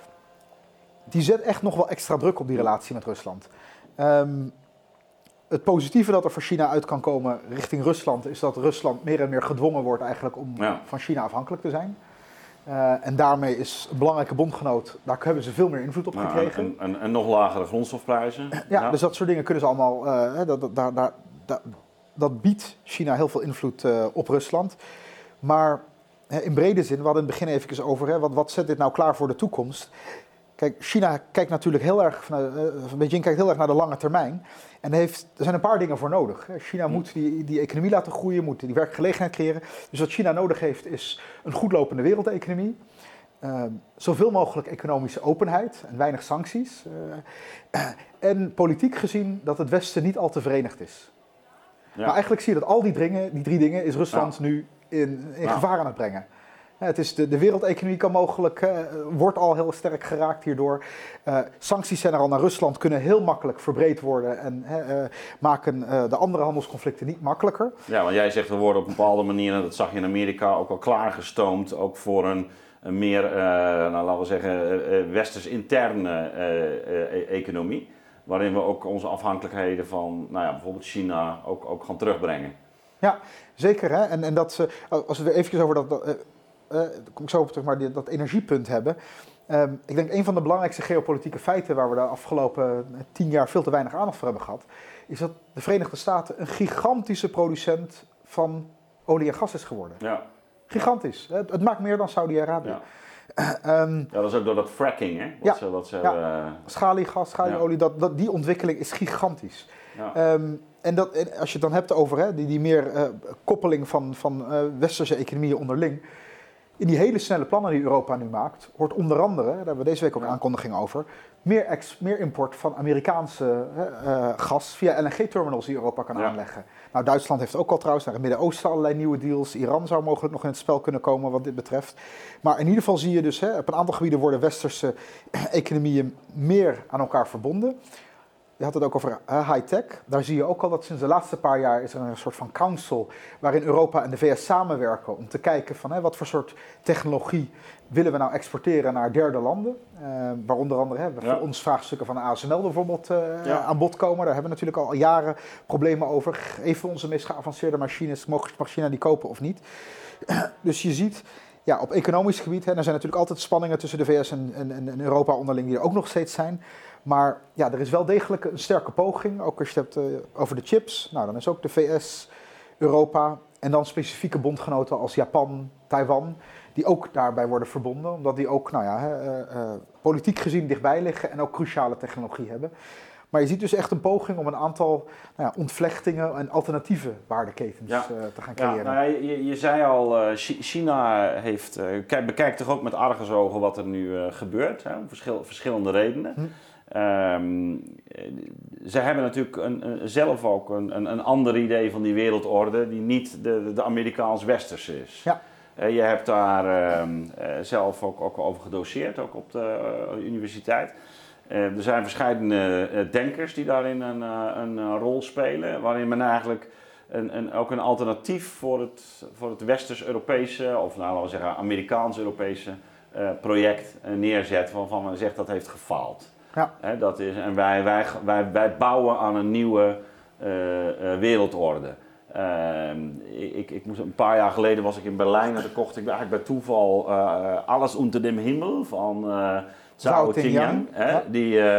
die zet echt nog wel extra druk op die relatie met Rusland. Um, Het positieve dat er voor China uit kan komen richting Rusland is dat Rusland meer en meer gedwongen wordt eigenlijk om ja. van China afhankelijk te zijn. Uh, en daarmee is een belangrijke bondgenoot, daar hebben ze veel meer invloed op ja, gekregen. En, en, en nog lagere grondstofprijzen. Ja, ja, dus dat soort dingen kunnen ze allemaal, uh, dat, dat, dat, dat, dat, dat biedt China heel veel invloed uh, op Rusland. Maar uh, in brede zin, we hadden in het begin even over, hè, wat, wat zet dit nou klaar voor de toekomst? Kijk, China kijkt natuurlijk heel erg, uh, Beijing kijkt heel erg naar de lange termijn. En heeft, er zijn een paar dingen voor nodig. China moet die, die economie laten groeien, moet die werkgelegenheid creëren. Dus wat China nodig heeft is een goed lopende wereldeconomie. Uh, zoveel mogelijk economische openheid en weinig sancties. Uh, en politiek gezien dat het Westen niet al te verenigd is. Ja. Maar eigenlijk zie je dat al die, dringen, die drie dingen is Rusland ja. nu in, in ja. gevaar aan het brengen. Het is de, de wereldeconomie kan mogelijk, uh, wordt al heel sterk geraakt hierdoor. Uh, sancties zijn er al naar Rusland, kunnen heel makkelijk verbreed worden en uh, maken uh, de andere handelsconflicten niet makkelijker. Ja, want jij zegt we worden op een bepaalde manier, en dat zag je in Amerika ook al klaargestoomd, ook voor een, een meer, uh, nou, laten we zeggen, uh, westers interne uh, uh, economie. Waarin we ook onze afhankelijkheden van, nou ja, bijvoorbeeld China ook, ook gaan terugbrengen. Ja, zeker. Hè? En, en dat, uh, als we er eventjes over dat... Uh, Uh, kom ik zo op terug, maar die, dat energiepunt hebben. Um, ik denk een van de belangrijkste geopolitieke feiten waar we de afgelopen uh, tien jaar veel te weinig aandacht voor hebben gehad, is dat de Verenigde Staten een gigantische producent van olie en gas is geworden. Ja. Gigantisch. Het, het maakt meer dan Saudi-Arabië. Ja. Uh, um, ja, dat is ook door dat fracking, hè? Wat ja, ze, wat ze ja. hebben, schaliegas, schalieolie, ja. dat, dat, die ontwikkeling is gigantisch. Ja. Um, en, dat, en als je het dan hebt over hè, die, die meer uh, koppeling van, van uh, westerse economieën onderling. In die hele snelle plannen die Europa nu maakt, hoort onder andere, daar hebben we deze week ook een aankondiging over, meer, ex, meer import van Amerikaanse uh, gas via L N G-terminals die Europa kan ja. aanleggen. Nou, Duitsland heeft ook al trouwens naar het Midden-Oosten allerlei nieuwe deals. Iran zou mogelijk nog in het spel kunnen komen wat dit betreft. Maar in ieder geval zie je dus, hè, op een aantal gebieden worden westerse economieën meer aan elkaar verbonden. Je had het ook over uh, high-tech. Daar zie je ook al dat sinds de laatste paar jaar is er een soort van council waarin Europa en de V S samenwerken om te kijken van hè, wat voor soort technologie willen we nou exporteren naar derde landen. Uh, waar onder andere hè, ja. voor ons vraagstukken van de A S M L bijvoorbeeld uh, ja. aan bod komen. Daar hebben we natuurlijk al jaren problemen over. Even onze meest geavanceerde machines, mag China die kopen of niet? Dus je ziet... Ja, op economisch gebied, hè, er zijn natuurlijk altijd spanningen tussen de V S en, en, en Europa onderling die er ook nog steeds zijn. Maar ja, er is wel degelijk een sterke poging, ook als je het hebt uh, over de chips. Nou, dan is ook de V S, Europa en dan specifieke bondgenoten als Japan, Taiwan, die ook daarbij worden verbonden. Omdat die ook, nou ja, uh, uh, politiek gezien dichtbij liggen en ook cruciale technologie hebben. Maar je ziet dus echt een poging om een aantal nou ja, ontvlechtingen en alternatieve waardeketens ja. uh, te gaan creëren. Ja, nou ja, je, je zei al, uh, China heeft, uh, kijk, bekijkt toch ook met argusogen wat er nu uh, gebeurt, hè, om verschil, verschillende redenen. Hm. Um, ze hebben natuurlijk een, een, zelf ook een, een, een ander idee van die wereldorde die niet de, de Amerikaans-westerse is. Ja. Uh, je hebt daar uh, uh, zelf ook, ook over gedoseerd, ook op de uh, universiteit. Uh, er zijn verschillende uh, denkers die daarin een, uh, een uh, rol spelen, waarin men eigenlijk een, een, ook een alternatief voor het, voor het Westers-Europese, of nou, laten we zeggen Amerikaans-Europese uh, project uh, neerzet, waarvan men zegt dat heeft gefaald. Ja. He, dat is, en wij, wij, wij, wij bouwen aan een nieuwe uh, uh, wereldorde. Uh, ik, ik moest, een paar jaar geleden was ik in Berlijn en toen kocht ik eigenlijk bij toeval uh, Alles unter dem Himmel van uh, Zhao Tingyang. Ja. Die, uh,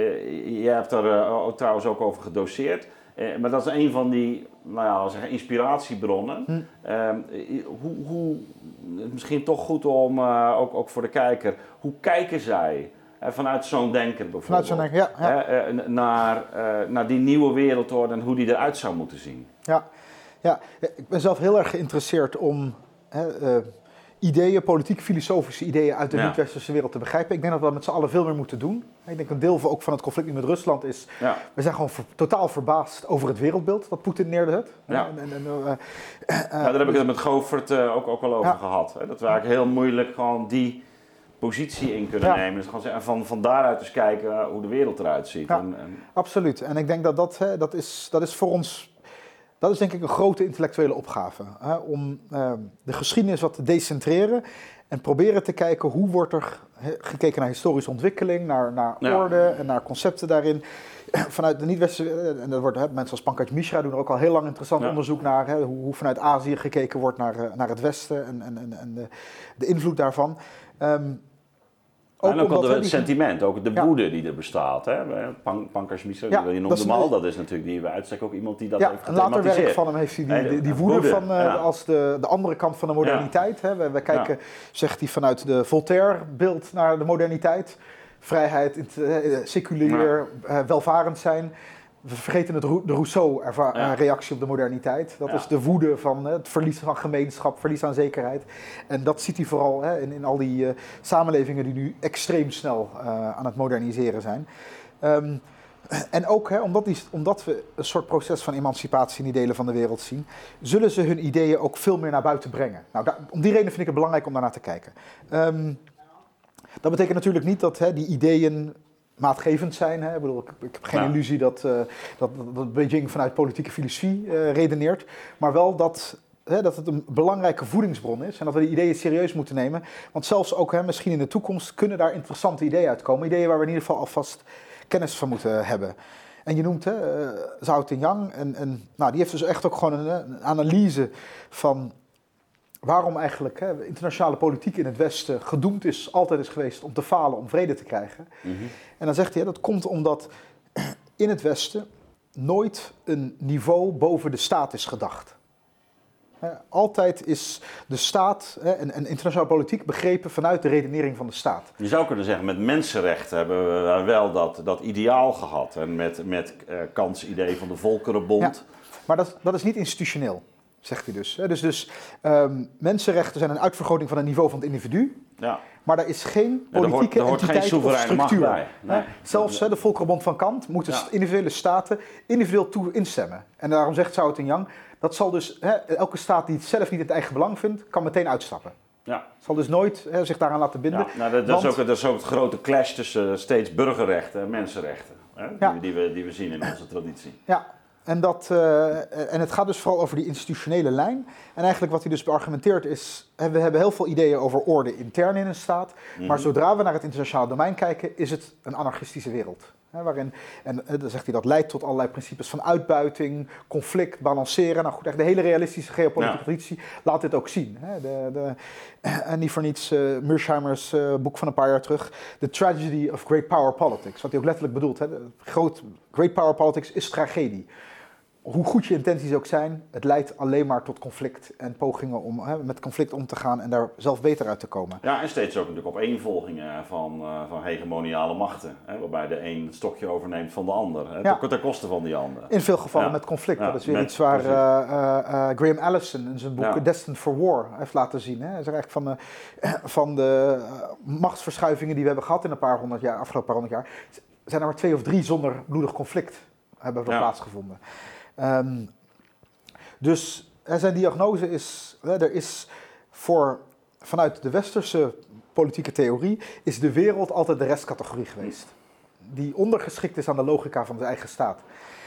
uh, je hebt er uh, trouwens ook over gedoseerd. Uh, maar dat is een van die nou ja, zeggen, inspiratiebronnen. Hm. Uh, hoe, hoe, misschien toch goed om, uh, ook, ook voor de kijker, hoe kijken zij uh, vanuit zo'n denker bijvoorbeeld vanuit zo'n denker, ja, ja. Uh, uh, naar, uh, naar die nieuwe wereldorde en hoe die eruit zou moeten zien? Ja, ja. Ik ben zelf heel erg geïnteresseerd om uh, ideeën, politiek-filosofische ideeën uit de ja. niet-westerse wereld te begrijpen. Ik denk dat we dat met z'n allen veel meer moeten doen. Ik denk een deel van, ook van het conflict met Rusland is, ja. we zijn gewoon ver, totaal verbaasd over het wereldbeeld dat Poetin neerzet. Ja. En, en, en, uh, uh, ja, daar heb ik het met Govert uh, ook, ook wel over ja. gehad. Hè? Dat we eigenlijk heel moeilijk gewoon die positie in kunnen ja. nemen. Dus gewoon zeggen, van, van daaruit eens kijken hoe de wereld eruit ziet. Ja, en, en... Absoluut. En ik denk dat dat, hè, dat, is, dat is voor ons... Dat is denk ik een grote intellectuele opgave. Hè, om uh, de geschiedenis wat te decentreren en proberen te kijken hoe wordt er he, gekeken naar historische ontwikkeling, naar, naar ja. orde en naar concepten daarin. Vanuit de niet-westerse, en dat wordt, hè, mensen als Pankaj Mishra doen er ook al heel lang interessant ja. onderzoek naar, hè, hoe, hoe vanuit Azië gekeken wordt naar, uh, naar het Westen en, en, en, en de, de invloed daarvan. Um, Ook en ook al het sentiment, ook de woede ja. die er bestaat. Hè? Pank, Pankaj Mishra, ja, je noemde hem al, dat is natuurlijk die bij uitstek ook iemand die dat ja, heeft gethematiseerd. Ja, een later werk van hem heeft hij die, die, die, die woede, woede van uh, ja. als de, de andere kant van de moderniteit. Ja. Hè? We, we kijken, ja. zegt hij, vanuit de Voltaire-beeld naar de moderniteit. Vrijheid, uh, seculier, ja. uh, welvarend zijn. We vergeten het, de Rousseau-reactie ja. op de moderniteit. Dat ja. is de woede van hè, het verlies van gemeenschap, verlies aan zekerheid. En dat ziet hij vooral hè, in, in al die uh, samenlevingen die nu extreem snel uh, aan het moderniseren zijn. Um, en ook hè, omdat, die, omdat we een soort proces van emancipatie in die delen van de wereld zien, zullen ze hun ideeën ook veel meer naar buiten brengen. Nou, daar, om die reden vind ik het belangrijk om daarnaar te kijken. Um, dat betekent natuurlijk niet dat hè, die ideeën maatgevend zijn. Hè? Ik bedoel, ik, ik heb geen ja. illusie dat, uh, dat, dat Beijing vanuit politieke filosofie uh, redeneert. Maar wel dat, hè, dat het een belangrijke voedingsbron is. En dat we die ideeën serieus moeten nemen. Want zelfs ook hè, misschien in de toekomst kunnen daar interessante ideeën uitkomen. Ideeën waar we in ieder geval alvast kennis van moeten hebben. En je noemt hè, uh, Zhao Tingyang. En, en, nou, die heeft dus echt ook gewoon een, een analyse van waarom eigenlijk hè, internationale politiek in het Westen gedoemd is, altijd is geweest om te falen, om vrede te krijgen. Mm-hmm. En dan zegt hij, hè, dat komt omdat in het Westen nooit een niveau boven de staat is gedacht. Hè, altijd is de staat hè, en, en internationale politiek begrepen vanuit de redenering van de staat. Je zou kunnen zeggen, met mensenrechten hebben we wel dat, dat ideaal gehad. En met, met uh, Kants idee van de Volkerenbond. Ja, maar dat, dat is niet institutioneel. Zegt hij dus. Dus, dus um, mensenrechten zijn een uitvergroting van het niveau van het individu. Ja. Maar daar is geen politieke ja, er hoort, er hoort entiteit geen of structuur bij. Nee. Zelfs hè, de Volkerenbond van Kant moeten ja. individuele staten individueel toe instemmen. En daarom zegt Zhao Tingyang, dat zal dus hè, elke staat die het zelf niet in het eigen belang vindt, kan meteen uitstappen. Ja. Zal dus nooit hè, zich daaraan laten binden. Ja, nou, dat, dat, want, is ook, dat is ook het grote clash tussen uh, steeds burgerrechten en mensenrechten. Hè, ja. die, die, we, die we zien in onze traditie. Ja. En, dat, uh, en het gaat dus vooral over die institutionele lijn. En eigenlijk wat hij dus beargumenteert is, we hebben heel veel ideeën over orde intern in een staat. Mm-hmm. Maar zodra we naar het internationale domein kijken, is het een anarchistische wereld. He, waarin, en dan zegt hij dat leidt tot allerlei principes van uitbuiting, conflict, balanceren. Nou goed, echt de hele realistische geopolitieke ja. traditie laat dit ook zien. He, de, de, en niet voor niets, uh, Mearsheimer's uh, boek van een paar jaar terug, The Tragedy of Great Power Politics. Wat hij ook letterlijk bedoelt. He, groot, great Power Politics is tragedie. Hoe goed je intenties ook zijn, het leidt alleen maar tot conflict en pogingen om hè, met conflict om te gaan en daar zelf beter uit te komen. Ja, en steeds ook natuurlijk opeenvolgingen van, uh, van hegemoniale machten, hè, waarbij de een het stokje overneemt van de ander, hè, ja. ten koste van die ander. In veel gevallen ja. met conflict, ja, dat is weer met, iets waar uh, uh, Graham Allison in zijn boek ja. Destined for War heeft laten zien. Hè. Hij zegt eigenlijk van de, van de uh, machtsverschuivingen die we hebben gehad in een paar honderd jaar, afgelopen paar honderd jaar, zijn er maar twee of drie zonder bloedig conflict hebben er ja. plaatsgevonden. Um, dus hè, zijn diagnose is, hè, er is voor, vanuit de westerse politieke theorie is de wereld altijd de restcategorie geweest. Die ondergeschikt is aan de logica van de eigen staat.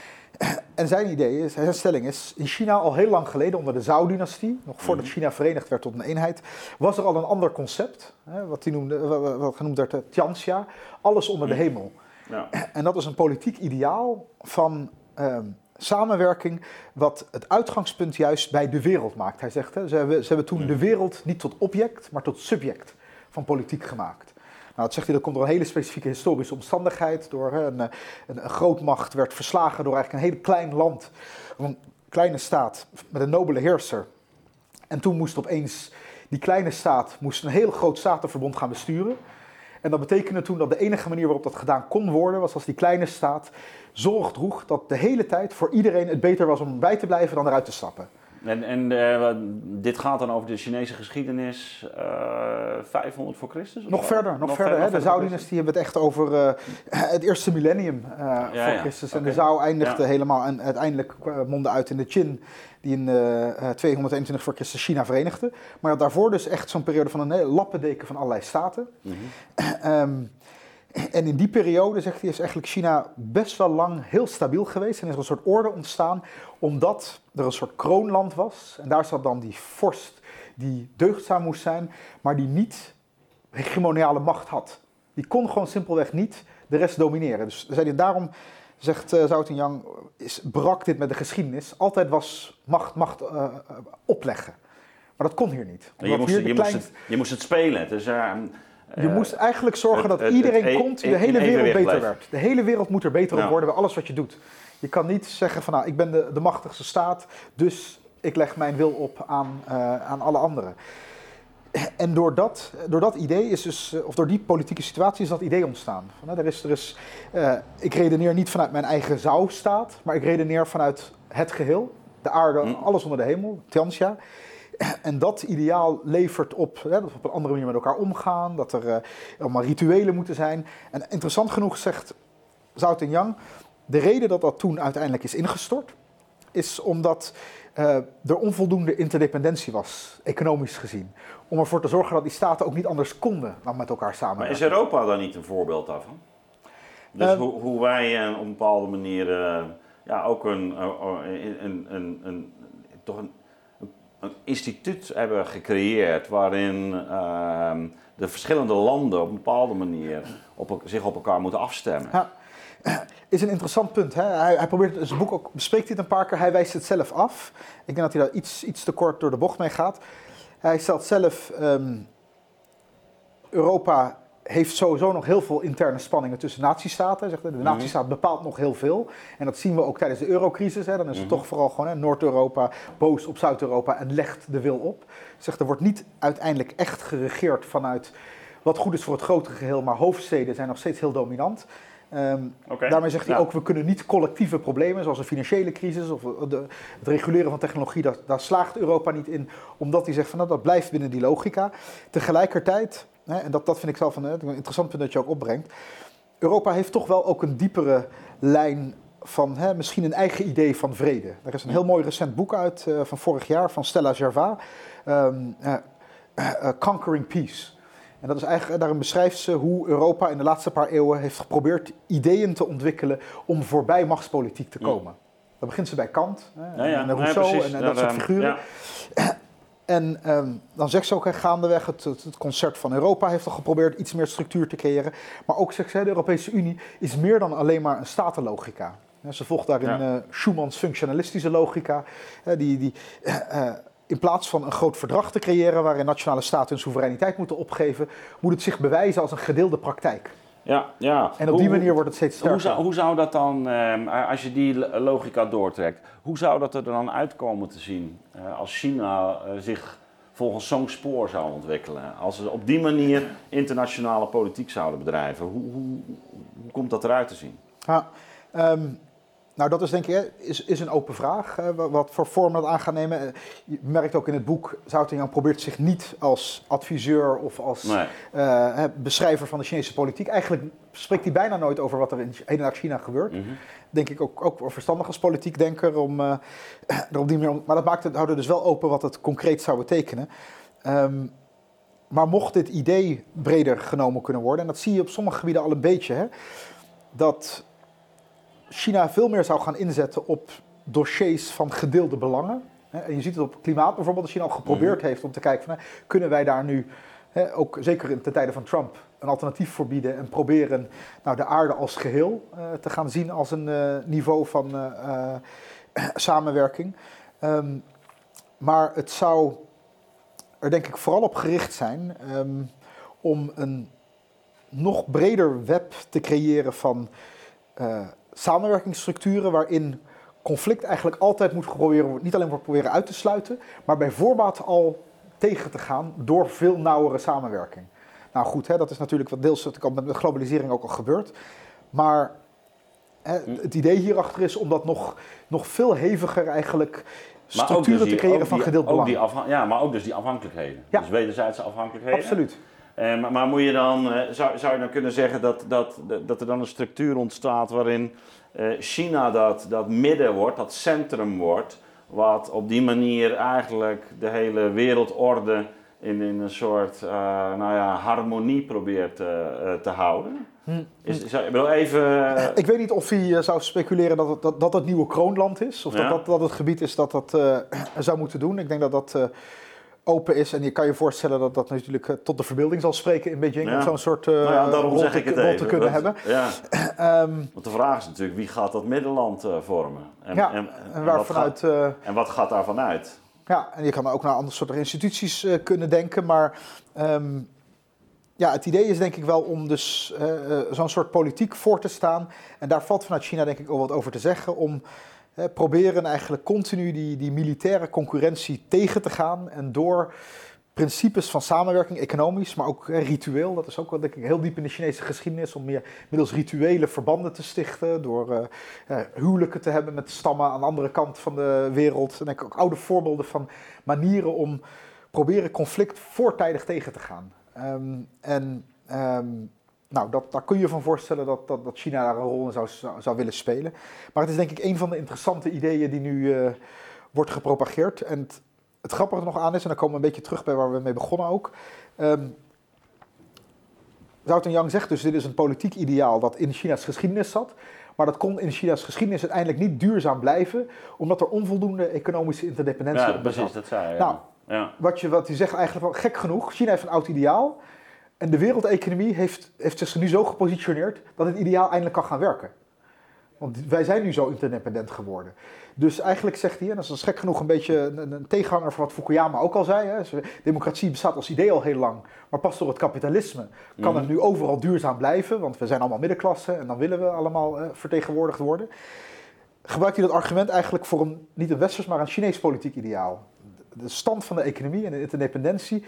En zijn idee is, zijn stelling is, in China al heel lang geleden, onder de Zhou-dynastie, nog voordat China verenigd werd tot een eenheid, was er al een ander concept, hè, wat, die noemde, wat genoemd werd de Tianxia, alles onder de hemel. Ja. En dat is een politiek ideaal van um, samenwerking, wat het uitgangspunt juist bij de wereld maakt. Hij zegt, hè, ze, hebben, ze hebben toen de wereld niet tot object, maar tot subject van politiek gemaakt. Nou, dat zegt hij, dat komt door een hele specifieke historische omstandigheid. Door hè, een, een, een grootmacht werd verslagen door eigenlijk een heel klein land. Een kleine staat met een nobele heerser. En toen moest opeens die kleine staat moest een heel groot statenverbond gaan besturen. En dat betekende toen dat de enige manier waarop dat gedaan kon worden, was als die kleine staat zorg droeg dat de hele tijd voor iedereen het beter was om bij te blijven dan eruit te stappen. En, en uh, dit gaat dan over de Chinese geschiedenis uh, vijfhonderd voor Christus? Nog verder, nog, nog verder. Hè? De Zhou-dynastie hebben het echt over uh, het eerste millennium uh, ja, voor ja. Christus. Okay. En de Zhou eindigde ja. helemaal en uiteindelijk mondde uit in de Qin, die in uh, tweehonderdeenentwintig voor Christus China verenigde. Maar daarvoor dus echt zo'n periode van een hele lappendeken van allerlei staten. Mm-hmm. um, En in die periode, zegt hij, is eigenlijk China best wel lang heel stabiel geweest. En is er een soort orde ontstaan, omdat er een soort kroonland was. En daar zat dan die vorst die deugdzaam moest zijn, maar die niet hegemoniale macht had. Die kon gewoon simpelweg niet de rest domineren. Dus zei hij, daarom, zegt uh, Zhao Tingyang, is, brak dit met de geschiedenis. Altijd was macht, macht uh, opleggen. Maar dat kon hier niet. Je moest, je, klein... moest het, je moest het spelen. Dus... Uh... Je moest eigenlijk zorgen dat iedereen komt, de hele wereld beter werd. De hele wereld moet er beter op worden bij alles wat je doet. Je kan niet zeggen van nou, ik ben de, de machtigste staat, dus ik leg mijn wil op aan, uh, aan alle anderen. En door dat, door dat idee is dus, of door die politieke situatie is dat idee ontstaan. Van, er is, er is, uh, ik redeneer niet vanuit mijn eigen Zhou-staat, maar ik redeneer vanuit het geheel. De aarde, alles onder de hemel, Tianxia. En dat ideaal levert op hè, dat we op een andere manier met elkaar omgaan, dat er uh, allemaal rituelen moeten zijn. En interessant genoeg zegt Zhao Tingyang, de reden dat dat toen uiteindelijk is ingestort, is omdat uh, er onvoldoende interdependentie was, economisch gezien. Om ervoor te zorgen dat die staten ook niet anders konden dan met elkaar samenwerken. Maar is Europa dan niet een voorbeeld daarvan? Dus uh, hoe, hoe wij uh, op een bepaalde manier uh, ja, ook een, uh, een, een, een, een, toch een... een instituut hebben gecreëerd waarin uh, de verschillende landen op een bepaalde manier op, zich op elkaar moeten afstemmen. Ja, is een interessant punt. Hè? Hij, hij probeert in zijn boek ook, bespreekt dit een paar keer, hij wijst het zelf af. Ik denk dat hij daar iets, iets te kort door de bocht mee gaat. Hij stelt zelf, um, Europa heeft sowieso nog heel veel interne spanningen tussen natiestaten. Zegt hij. De natiestaat bepaalt nog heel veel. En dat zien we ook tijdens de eurocrisis. Hè. Dan is het mm-hmm. toch vooral gewoon hè, Noord-Europa boos op Zuid-Europa en legt de wil op. Zegt, er wordt niet uiteindelijk echt geregeerd vanuit wat goed is voor het grotere geheel, maar hoofdsteden zijn nog steeds heel dominant. Um, okay. Daarmee zegt hij ja. ook, we kunnen niet collectieve problemen, zoals een financiële crisis of de, het reguleren van technologie, daar, daar slaagt Europa niet in, omdat hij zegt van nou, dat blijft binnen die logica. Tegelijkertijd, hè, en dat, dat vind ik zelf een, een interessant punt dat je ook opbrengt, Europa heeft toch wel ook een diepere lijn van hè, misschien een eigen idee van vrede. Er is een heel mooi recent boek uit uh, van vorig jaar van Stella Gervais, um, uh, uh, uh, Conquering Peace. En dat is eigenlijk, daarin beschrijft ze hoe Europa in de laatste paar eeuwen heeft geprobeerd ideeën te ontwikkelen om voorbij machtspolitiek te komen. Ja. Dan begint ze bij Kant, hè, ja, ja. en Rousseau ja, en, en dat soort figuren. Ja. En um, dan zegt ze ook, hè, gaandeweg, het, het, het concert van Europa heeft al geprobeerd iets meer structuur te creëren. Maar ook, zegt ze, de Europese Unie is meer dan alleen maar een statenlogica. Ja, ze volgt daarin ja. uh, Schumans functionalistische logica, uh, die... die uh, uh, in plaats van een groot verdrag te creëren waarin nationale staten hun soevereiniteit moeten opgeven, moet het zich bewijzen als een gedeelde praktijk. Ja, ja. En op die hoe, manier wordt het steeds sterker. Hoe zou, hoe zou dat dan, eh, als je die logica doortrekt, hoe zou dat er dan uitkomen te zien eh, als China eh, zich volgens zo'n spoor zou ontwikkelen? Als ze op die manier internationale politiek zouden bedrijven, hoe, hoe, hoe komt dat eruit te zien? Ja, um, Nou, dat is denk ik is, is een open vraag, hè, wat voor vorm dat aan gaat nemen. Je merkt ook in het boek, Zhao Tingyang probeert zich niet als adviseur of als nee. uh, beschrijver van de Chinese politiek. Eigenlijk spreekt hij bijna nooit over wat er in hedendaagse China gebeurt. Mm-hmm. Denk ik ook, ook verstandig als politiek denker. Om, uh, er op die manier, maar dat maakt het, houdt het dus wel open wat het concreet zou betekenen. Um, maar mocht dit idee breder genomen kunnen worden, en dat zie je op sommige gebieden al een beetje, hè, dat China veel meer zou gaan inzetten op dossiers van gedeelde belangen. En je ziet het op klimaat bijvoorbeeld, dat China al geprobeerd mm-hmm. heeft om te kijken van, kunnen wij daar nu, ook zeker in de tijden van Trump, een alternatief voor bieden en proberen nou, de aarde als geheel uh, te gaan zien als een uh, niveau van uh, uh, samenwerking. Um, maar het zou er denk ik vooral op gericht zijn um, om een nog breder web te creëren van uh, samenwerkingsstructuren waarin conflict eigenlijk altijd moet proberen, niet alleen wordt proberen uit te sluiten, maar bij voorbaat al tegen te gaan door veel nauwere samenwerking. Nou goed, hè, dat is natuurlijk wat deels met globalisering ook al gebeurd. Maar hè, het idee hierachter is om dat nog, nog veel heviger eigenlijk structuren dus die, te creëren van die, gedeeld belang. Die afhan- ja, maar ook dus die afhankelijkheden. Ja. Dus wederzijdse afhankelijkheden. Absoluut. Uh, maar, maar moet je dan, uh, zou, zou je dan kunnen zeggen dat, dat, dat er dan een structuur ontstaat waarin uh, China dat, dat midden wordt, dat centrum wordt, wat op die manier eigenlijk de hele wereldorde in, in een soort uh, nou ja, harmonie probeert uh, uh, te houden? Hm. Is, zou, ik bedoel even... Uh... Ik weet niet of hij uh, zou speculeren dat het, dat, dat het nieuwe kroonland is, of ja. dat, dat dat het gebied is dat dat uh, zou moeten doen. Ik denk dat dat uh, open is en je kan je voorstellen dat dat natuurlijk uh, tot de verbeelding zal spreken in Beijing, ja. om zo'n soort uh, nou ja, rol, te, te, rol te kunnen dat, hebben. Ja. um, Want de vraag is natuurlijk, wie gaat dat middenland uh, vormen? En, ja, en, en, en, waar wat vanuit, gaat, uh, en wat gaat daarvan uit? Ja, en je kan ook naar andere soorten instituties uh, kunnen denken, maar um, ja, het idee is denk ik wel om dus uh, uh, zo'n soort politiek voor te staan. En daar valt vanuit China denk ik ook wat over te zeggen, om uh, proberen eigenlijk continu die, die militaire concurrentie tegen te gaan en door principes van samenwerking, economisch, maar ook uh, ritueel. Dat is ook wel denk ik heel diep in de Chinese geschiedenis, om meer middels rituele verbanden te stichten, door uh, uh, huwelijken te hebben met stammen aan de andere kant van de wereld. En denk ik ook oude voorbeelden van manieren om proberen conflict voortijdig tegen te gaan. Um, en um, nou, dat, daar kun je van voorstellen dat, dat, dat China daar een rol in zou, zou, zou willen spelen. Maar het is denk ik een van de interessante ideeën die nu uh, wordt gepropageerd. En het, het grappige er nog aan is, en dan komen we een beetje terug bij waar we mee begonnen ook. Um, Zhao Tengyang zegt dus, dit is een politiek ideaal dat in China's geschiedenis zat. Maar dat kon in China's geschiedenis uiteindelijk niet duurzaam blijven, omdat er onvoldoende economische interdependentie ja, op precies, zat. dat zei je. Nou, ja. Wat je, wat je zegt eigenlijk, gek genoeg, China heeft een oud ideaal. En de wereldeconomie heeft, heeft zich nu zo gepositioneerd dat het ideaal eindelijk kan gaan werken. Want wij zijn nu zo interdependent geworden. Dus eigenlijk zegt hij, en dat is gek genoeg een beetje een, een tegenhanger van wat Fukuyama ook al zei. Hè. Democratie bestaat als idee al heel lang, maar pas door het kapitalisme kan mm-hmm. het nu overal duurzaam blijven. Want we zijn allemaal middenklasse en dan willen we allemaal uh, vertegenwoordigd worden. Gebruikt hij dat argument eigenlijk voor een, niet een westers, maar een Chinees politiek ideaal. De stand van de economie en de interdependentie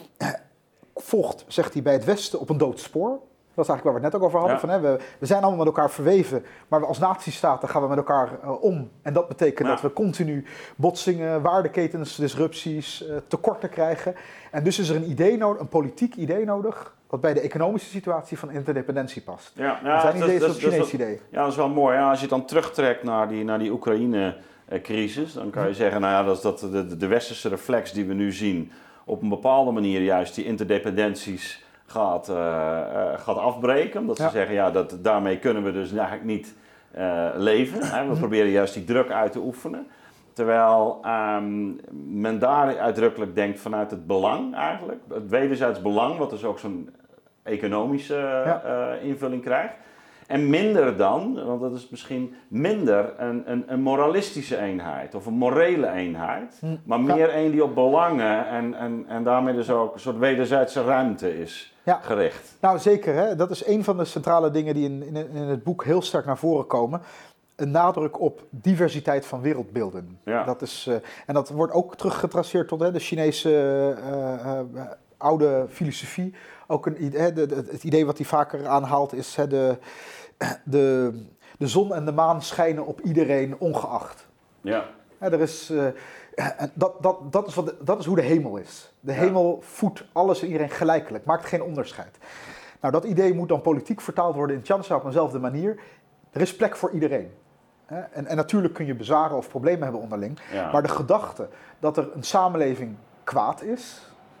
volgt, zegt hij, bij het Westen op een dood spoor. Dat is eigenlijk waar we het net ook over hadden. Ja. Van, hè, we, we zijn allemaal met elkaar verweven, maar we als natiestaten gaan we met elkaar uh, om. En dat betekent ja. dat we continu botsingen, waardeketens, disrupties, uh, tekorten krijgen. En dus is er een idee nodig, een politiek idee nodig, wat bij de economische situatie van interdependentie past. Ja, ja, zijn idee is dat, dat een Chinees dat, idee. Ja, dat is wel mooi. Ja, als je het dan terugtrekt naar die, naar die Oekraïne-crisis, dan kan je zeggen, nou ja, dat is dat de, de westerse reflex die we nu zien, op een bepaalde manier juist die interdependenties gaat, uh, uh, gaat afbreken. Omdat ze ja. zeggen, ja, dat, daarmee kunnen we dus eigenlijk niet uh, leven. Hè? We proberen juist die druk uit te oefenen. Terwijl um, men daar uitdrukkelijk denkt vanuit het belang eigenlijk. Het wederzijds belang, wat dus ook zo'n economische ja. uh, invulling krijgt. En minder dan, want dat is misschien minder een, een, een moralistische eenheid of een morele eenheid. Hm. Maar meer ja. een die op belangen en, en, en daarmee dus ook een soort wederzijdse ruimte is ja. gericht. Nou zeker, hè? Dat is een van de centrale dingen die in, in, in het boek heel sterk naar voren komen. Een nadruk op diversiteit van wereldbeelden. Ja. Dat is, uh, en dat wordt ook teruggetraceerd tot hè, de Chinese uh, uh, oude filosofie. Ook een idee, de, de, het idee wat hij vaker aanhaalt is hè, de, de, de zon en de maan schijnen op iedereen ongeacht. Ja. Ja, er is, uh, dat, dat, dat, is wat de, dat is hoe de hemel is. De ja. hemel voedt alles en iedereen gelijkelijk, maakt geen onderscheid. Nou, dat idee moet dan politiek vertaald worden in Tianzi op eenzelfde manier. Er is plek voor iedereen. En, en natuurlijk kun je bezwaren of problemen hebben onderling. Ja. Maar de gedachte dat er een samenleving kwaad is,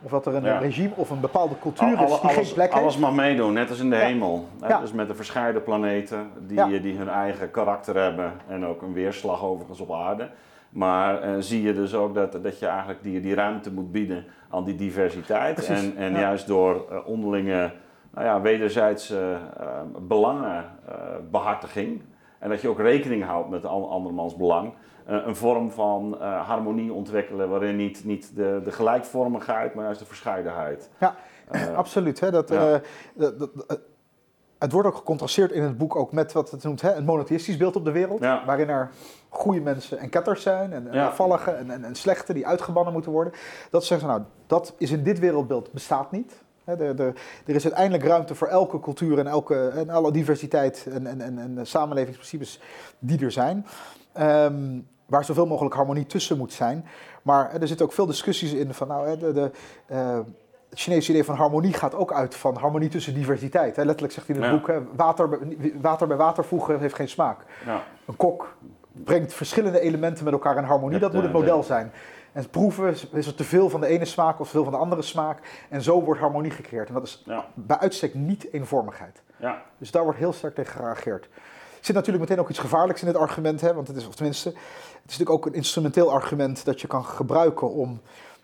Of dat er een Ja. regime of een bepaalde cultuur is die Alle- alles, geen plek alles heeft. mag meedoen, net als in de Ja. hemel. Hè? Ja. Dus met de verscheiden planeten die, Ja. die hun eigen karakter hebben en ook een weerslag overigens op aarde. Maar uh, zie je dus ook dat, dat je eigenlijk die, die ruimte moet bieden aan die diversiteit. Precies, En, en ja. juist door uh, onderlinge, nou ja, wederzijdse uh, belangenbehartiging. en dat je ook rekening houdt met an, andermans belang. Uh, een vorm van uh, harmonie ontwikkelen waarin niet, niet de, de gelijkvormigheid, maar juist de verscheidenheid. Ja, uh, absoluut. Hè, dat, ja. uh, dat, dat, uh, het wordt ook gecontrasteerd in het boek ook met wat het noemt hè, een monotheïstisch beeld op de wereld. Ja. Waarin er goede mensen en ketters zijn en, en Ja. afvalligen en, en, en slechte die uitgebannen moeten worden. Dat zeggen ze nou, dat is in dit wereldbeeld bestaat niet. He, de, de, er is uiteindelijk ruimte voor elke cultuur en, elke, en alle diversiteit en, en, en, en de samenlevingsprincipes die er zijn. Um, waar zoveel mogelijk harmonie tussen moet zijn. Maar er zitten ook veel discussies in van nou, de, de, uh, het Chinese idee van harmonie gaat ook uit van harmonie tussen diversiteit. He, letterlijk zegt hij in het Ja. boek, he, water, water bij water voegen heeft geen smaak. Ja. Een kok brengt verschillende elementen met elkaar in harmonie, dat moet het model zijn. En proeven, is er te veel van de ene smaak of te veel van de andere smaak. En zo wordt harmonie gecreëerd. En dat is Ja. bij uitstek niet eenvormigheid. Ja. Dus daar wordt heel sterk tegen gereageerd. Er zit natuurlijk meteen ook iets gevaarlijks in dit argument. Hè, want het is, of tenminste, het is natuurlijk ook een instrumenteel argument dat je kan gebruiken om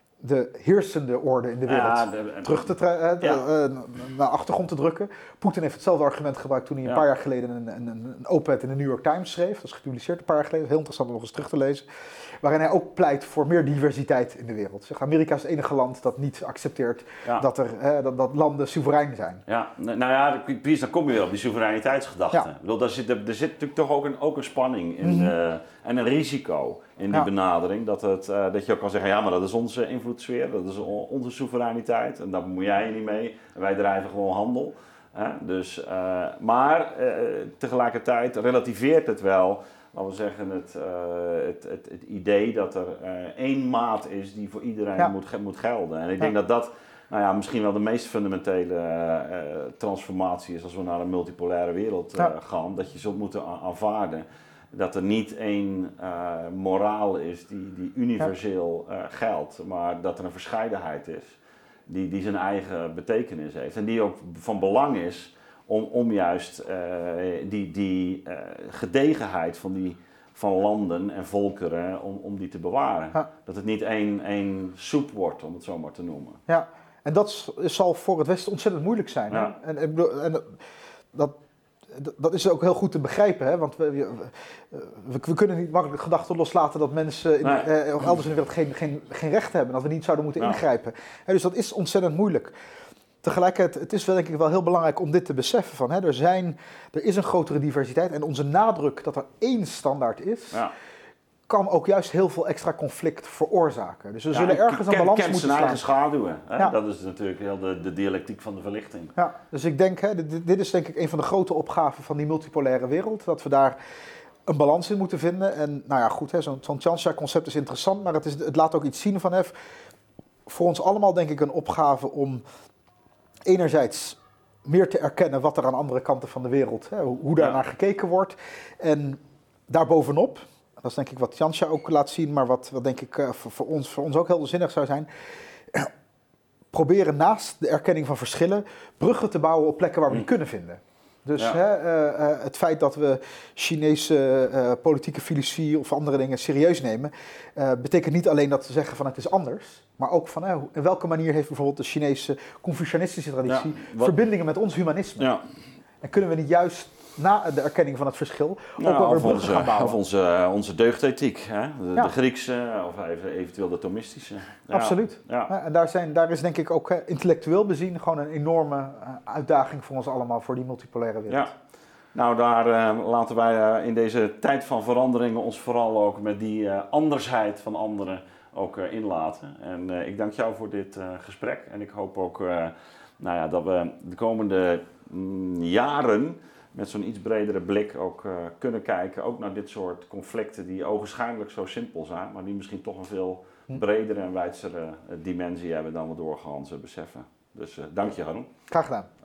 de heersende orde in de wereld Ja, de, de, terug te tra- ja. uh, uh, naar achtergrond te drukken. Poetin heeft hetzelfde argument gebruikt toen hij een Ja. paar jaar geleden een, een, een op-ed in de New York Times schreef. Dat is gepubliceerd een paar jaar geleden, heel interessant om nog eens terug te lezen. Waarin hij ook pleit voor meer diversiteit in de wereld. Zeg, Amerika is het enige land dat niet accepteert Ja. dat, er, uh, dat, dat landen soeverein zijn. Ja, nou ja, precies, dan kom je weer op die soevereiniteitsgedachte. Ja. Ik bedoel, daar zit, er zit natuurlijk toch ook een, ook een spanning in, Mm-hmm. uh, en een risico in die Ja. benadering. Dat, het, uh, dat je ook kan zeggen, ja, maar dat is onze invloedssfeer, dat is on- onze soevereiniteit. En daar bemoei jij je niet mee. En wij drijven gewoon handel. Hè? Dus, uh, maar uh, tegelijkertijd relativeert het wel, laten we zeggen, het, uh, het, het, het idee dat er uh, één maat is die voor iedereen Ja. moet, moet gelden. En ik Ja. denk dat dat nou ja, misschien wel de meest fundamentele uh, transformatie is als we naar een multipolaire wereld uh, Ja. gaan. Dat je zult moeten a- aanvaarden dat er niet één uh, moraal is die, die universeel uh, geldt, maar dat er een verscheidenheid is die, die zijn eigen betekenis heeft. En die ook van belang is om, om juist uh, die, die uh, gedegenheid van die van landen en volkeren, om, om die te bewaren. Ja. Dat het niet één, één soep wordt, om het zo maar te noemen. Ja, en dat zal voor het Westen ontzettend moeilijk zijn. Ja. Hè? En, en, en dat, dat is ook heel goed te begrijpen, hè? Want we, we, we kunnen niet makkelijk de gedachte loslaten dat mensen in, Nee. eh, of elders in de wereld geen, geen, geen recht hebben, dat we niet zouden moeten Ja. ingrijpen. Hè, dus dat is ontzettend moeilijk. Tegelijkertijd, het is wel, denk ik wel heel belangrijk om dit te beseffen. Van, hè, er, zijn, er is een grotere diversiteit en onze nadruk dat er één standaard is, Ja. kan ook juist heel veel extra conflict veroorzaken. Dus we Ja, zullen en ergens een ken- balans kent moeten zijn slaan. eigen schaduwen. Hè? Ja. Dat is natuurlijk heel de, de dialectiek van de verlichting. Ja, dus ik denk, hè, dit, dit is denk ik een van de grote opgaven van die multipolaire wereld. Dat we daar een balans in moeten vinden. En nou ja, goed, hè, zo'n, zo'n Tjansja-concept is interessant, maar het, is, het laat ook iets zien van, hè, voor ons allemaal denk ik een opgave om enerzijds meer te erkennen wat er aan andere kanten van de wereld, hè, hoe, hoe daar Ja. naar gekeken wordt. En daarbovenop, dat is denk ik wat Tjansja ook laat zien, maar wat, wat denk ik uh, voor, voor, ons, voor ons ook heel zinnig zou zijn, proberen naast de erkenning van verschillen bruggen te bouwen op plekken waar we die kunnen vinden. Dus Ja. hè, uh, uh, het feit dat we Chinese uh, politieke filosofie of andere dingen serieus nemen, uh, betekent niet alleen dat we zeggen van het is anders, maar ook van uh, in welke manier heeft bijvoorbeeld de Chinese Confucianistische traditie Ja, wat- verbindingen met ons humanisme. Ja. En kunnen we niet juist na de erkenning van het verschil ook Nou, wel weer of bruggen onze, gaan bouwen? of onze, onze deugdethiek, hè? De, Ja. de Griekse of even, eventueel de Thomistische. Ja. Absoluut. Ja. Ja, en daar, zijn, daar is denk ik ook uh, intellectueel bezien gewoon een enorme uh, uitdaging voor ons allemaal, voor die multipolaire wereld. Ja. Nou, daar uh, laten wij uh, in deze tijd van veranderingen ons vooral ook met die uh, andersheid van anderen ook uh, inlaten. En uh, ik dank jou voor dit uh, gesprek. En ik hoop ook uh, nou ja, dat we de komende mm, jaren met zo'n iets bredere blik ook uh, kunnen kijken, ook naar dit soort conflicten die ogenschijnlijk zo simpel zijn, maar die misschien toch een veel bredere en wijdzere uh, dimensie hebben dan we doorgaans uh, beseffen. Dus uh, dank je, Haroon. Graag gedaan.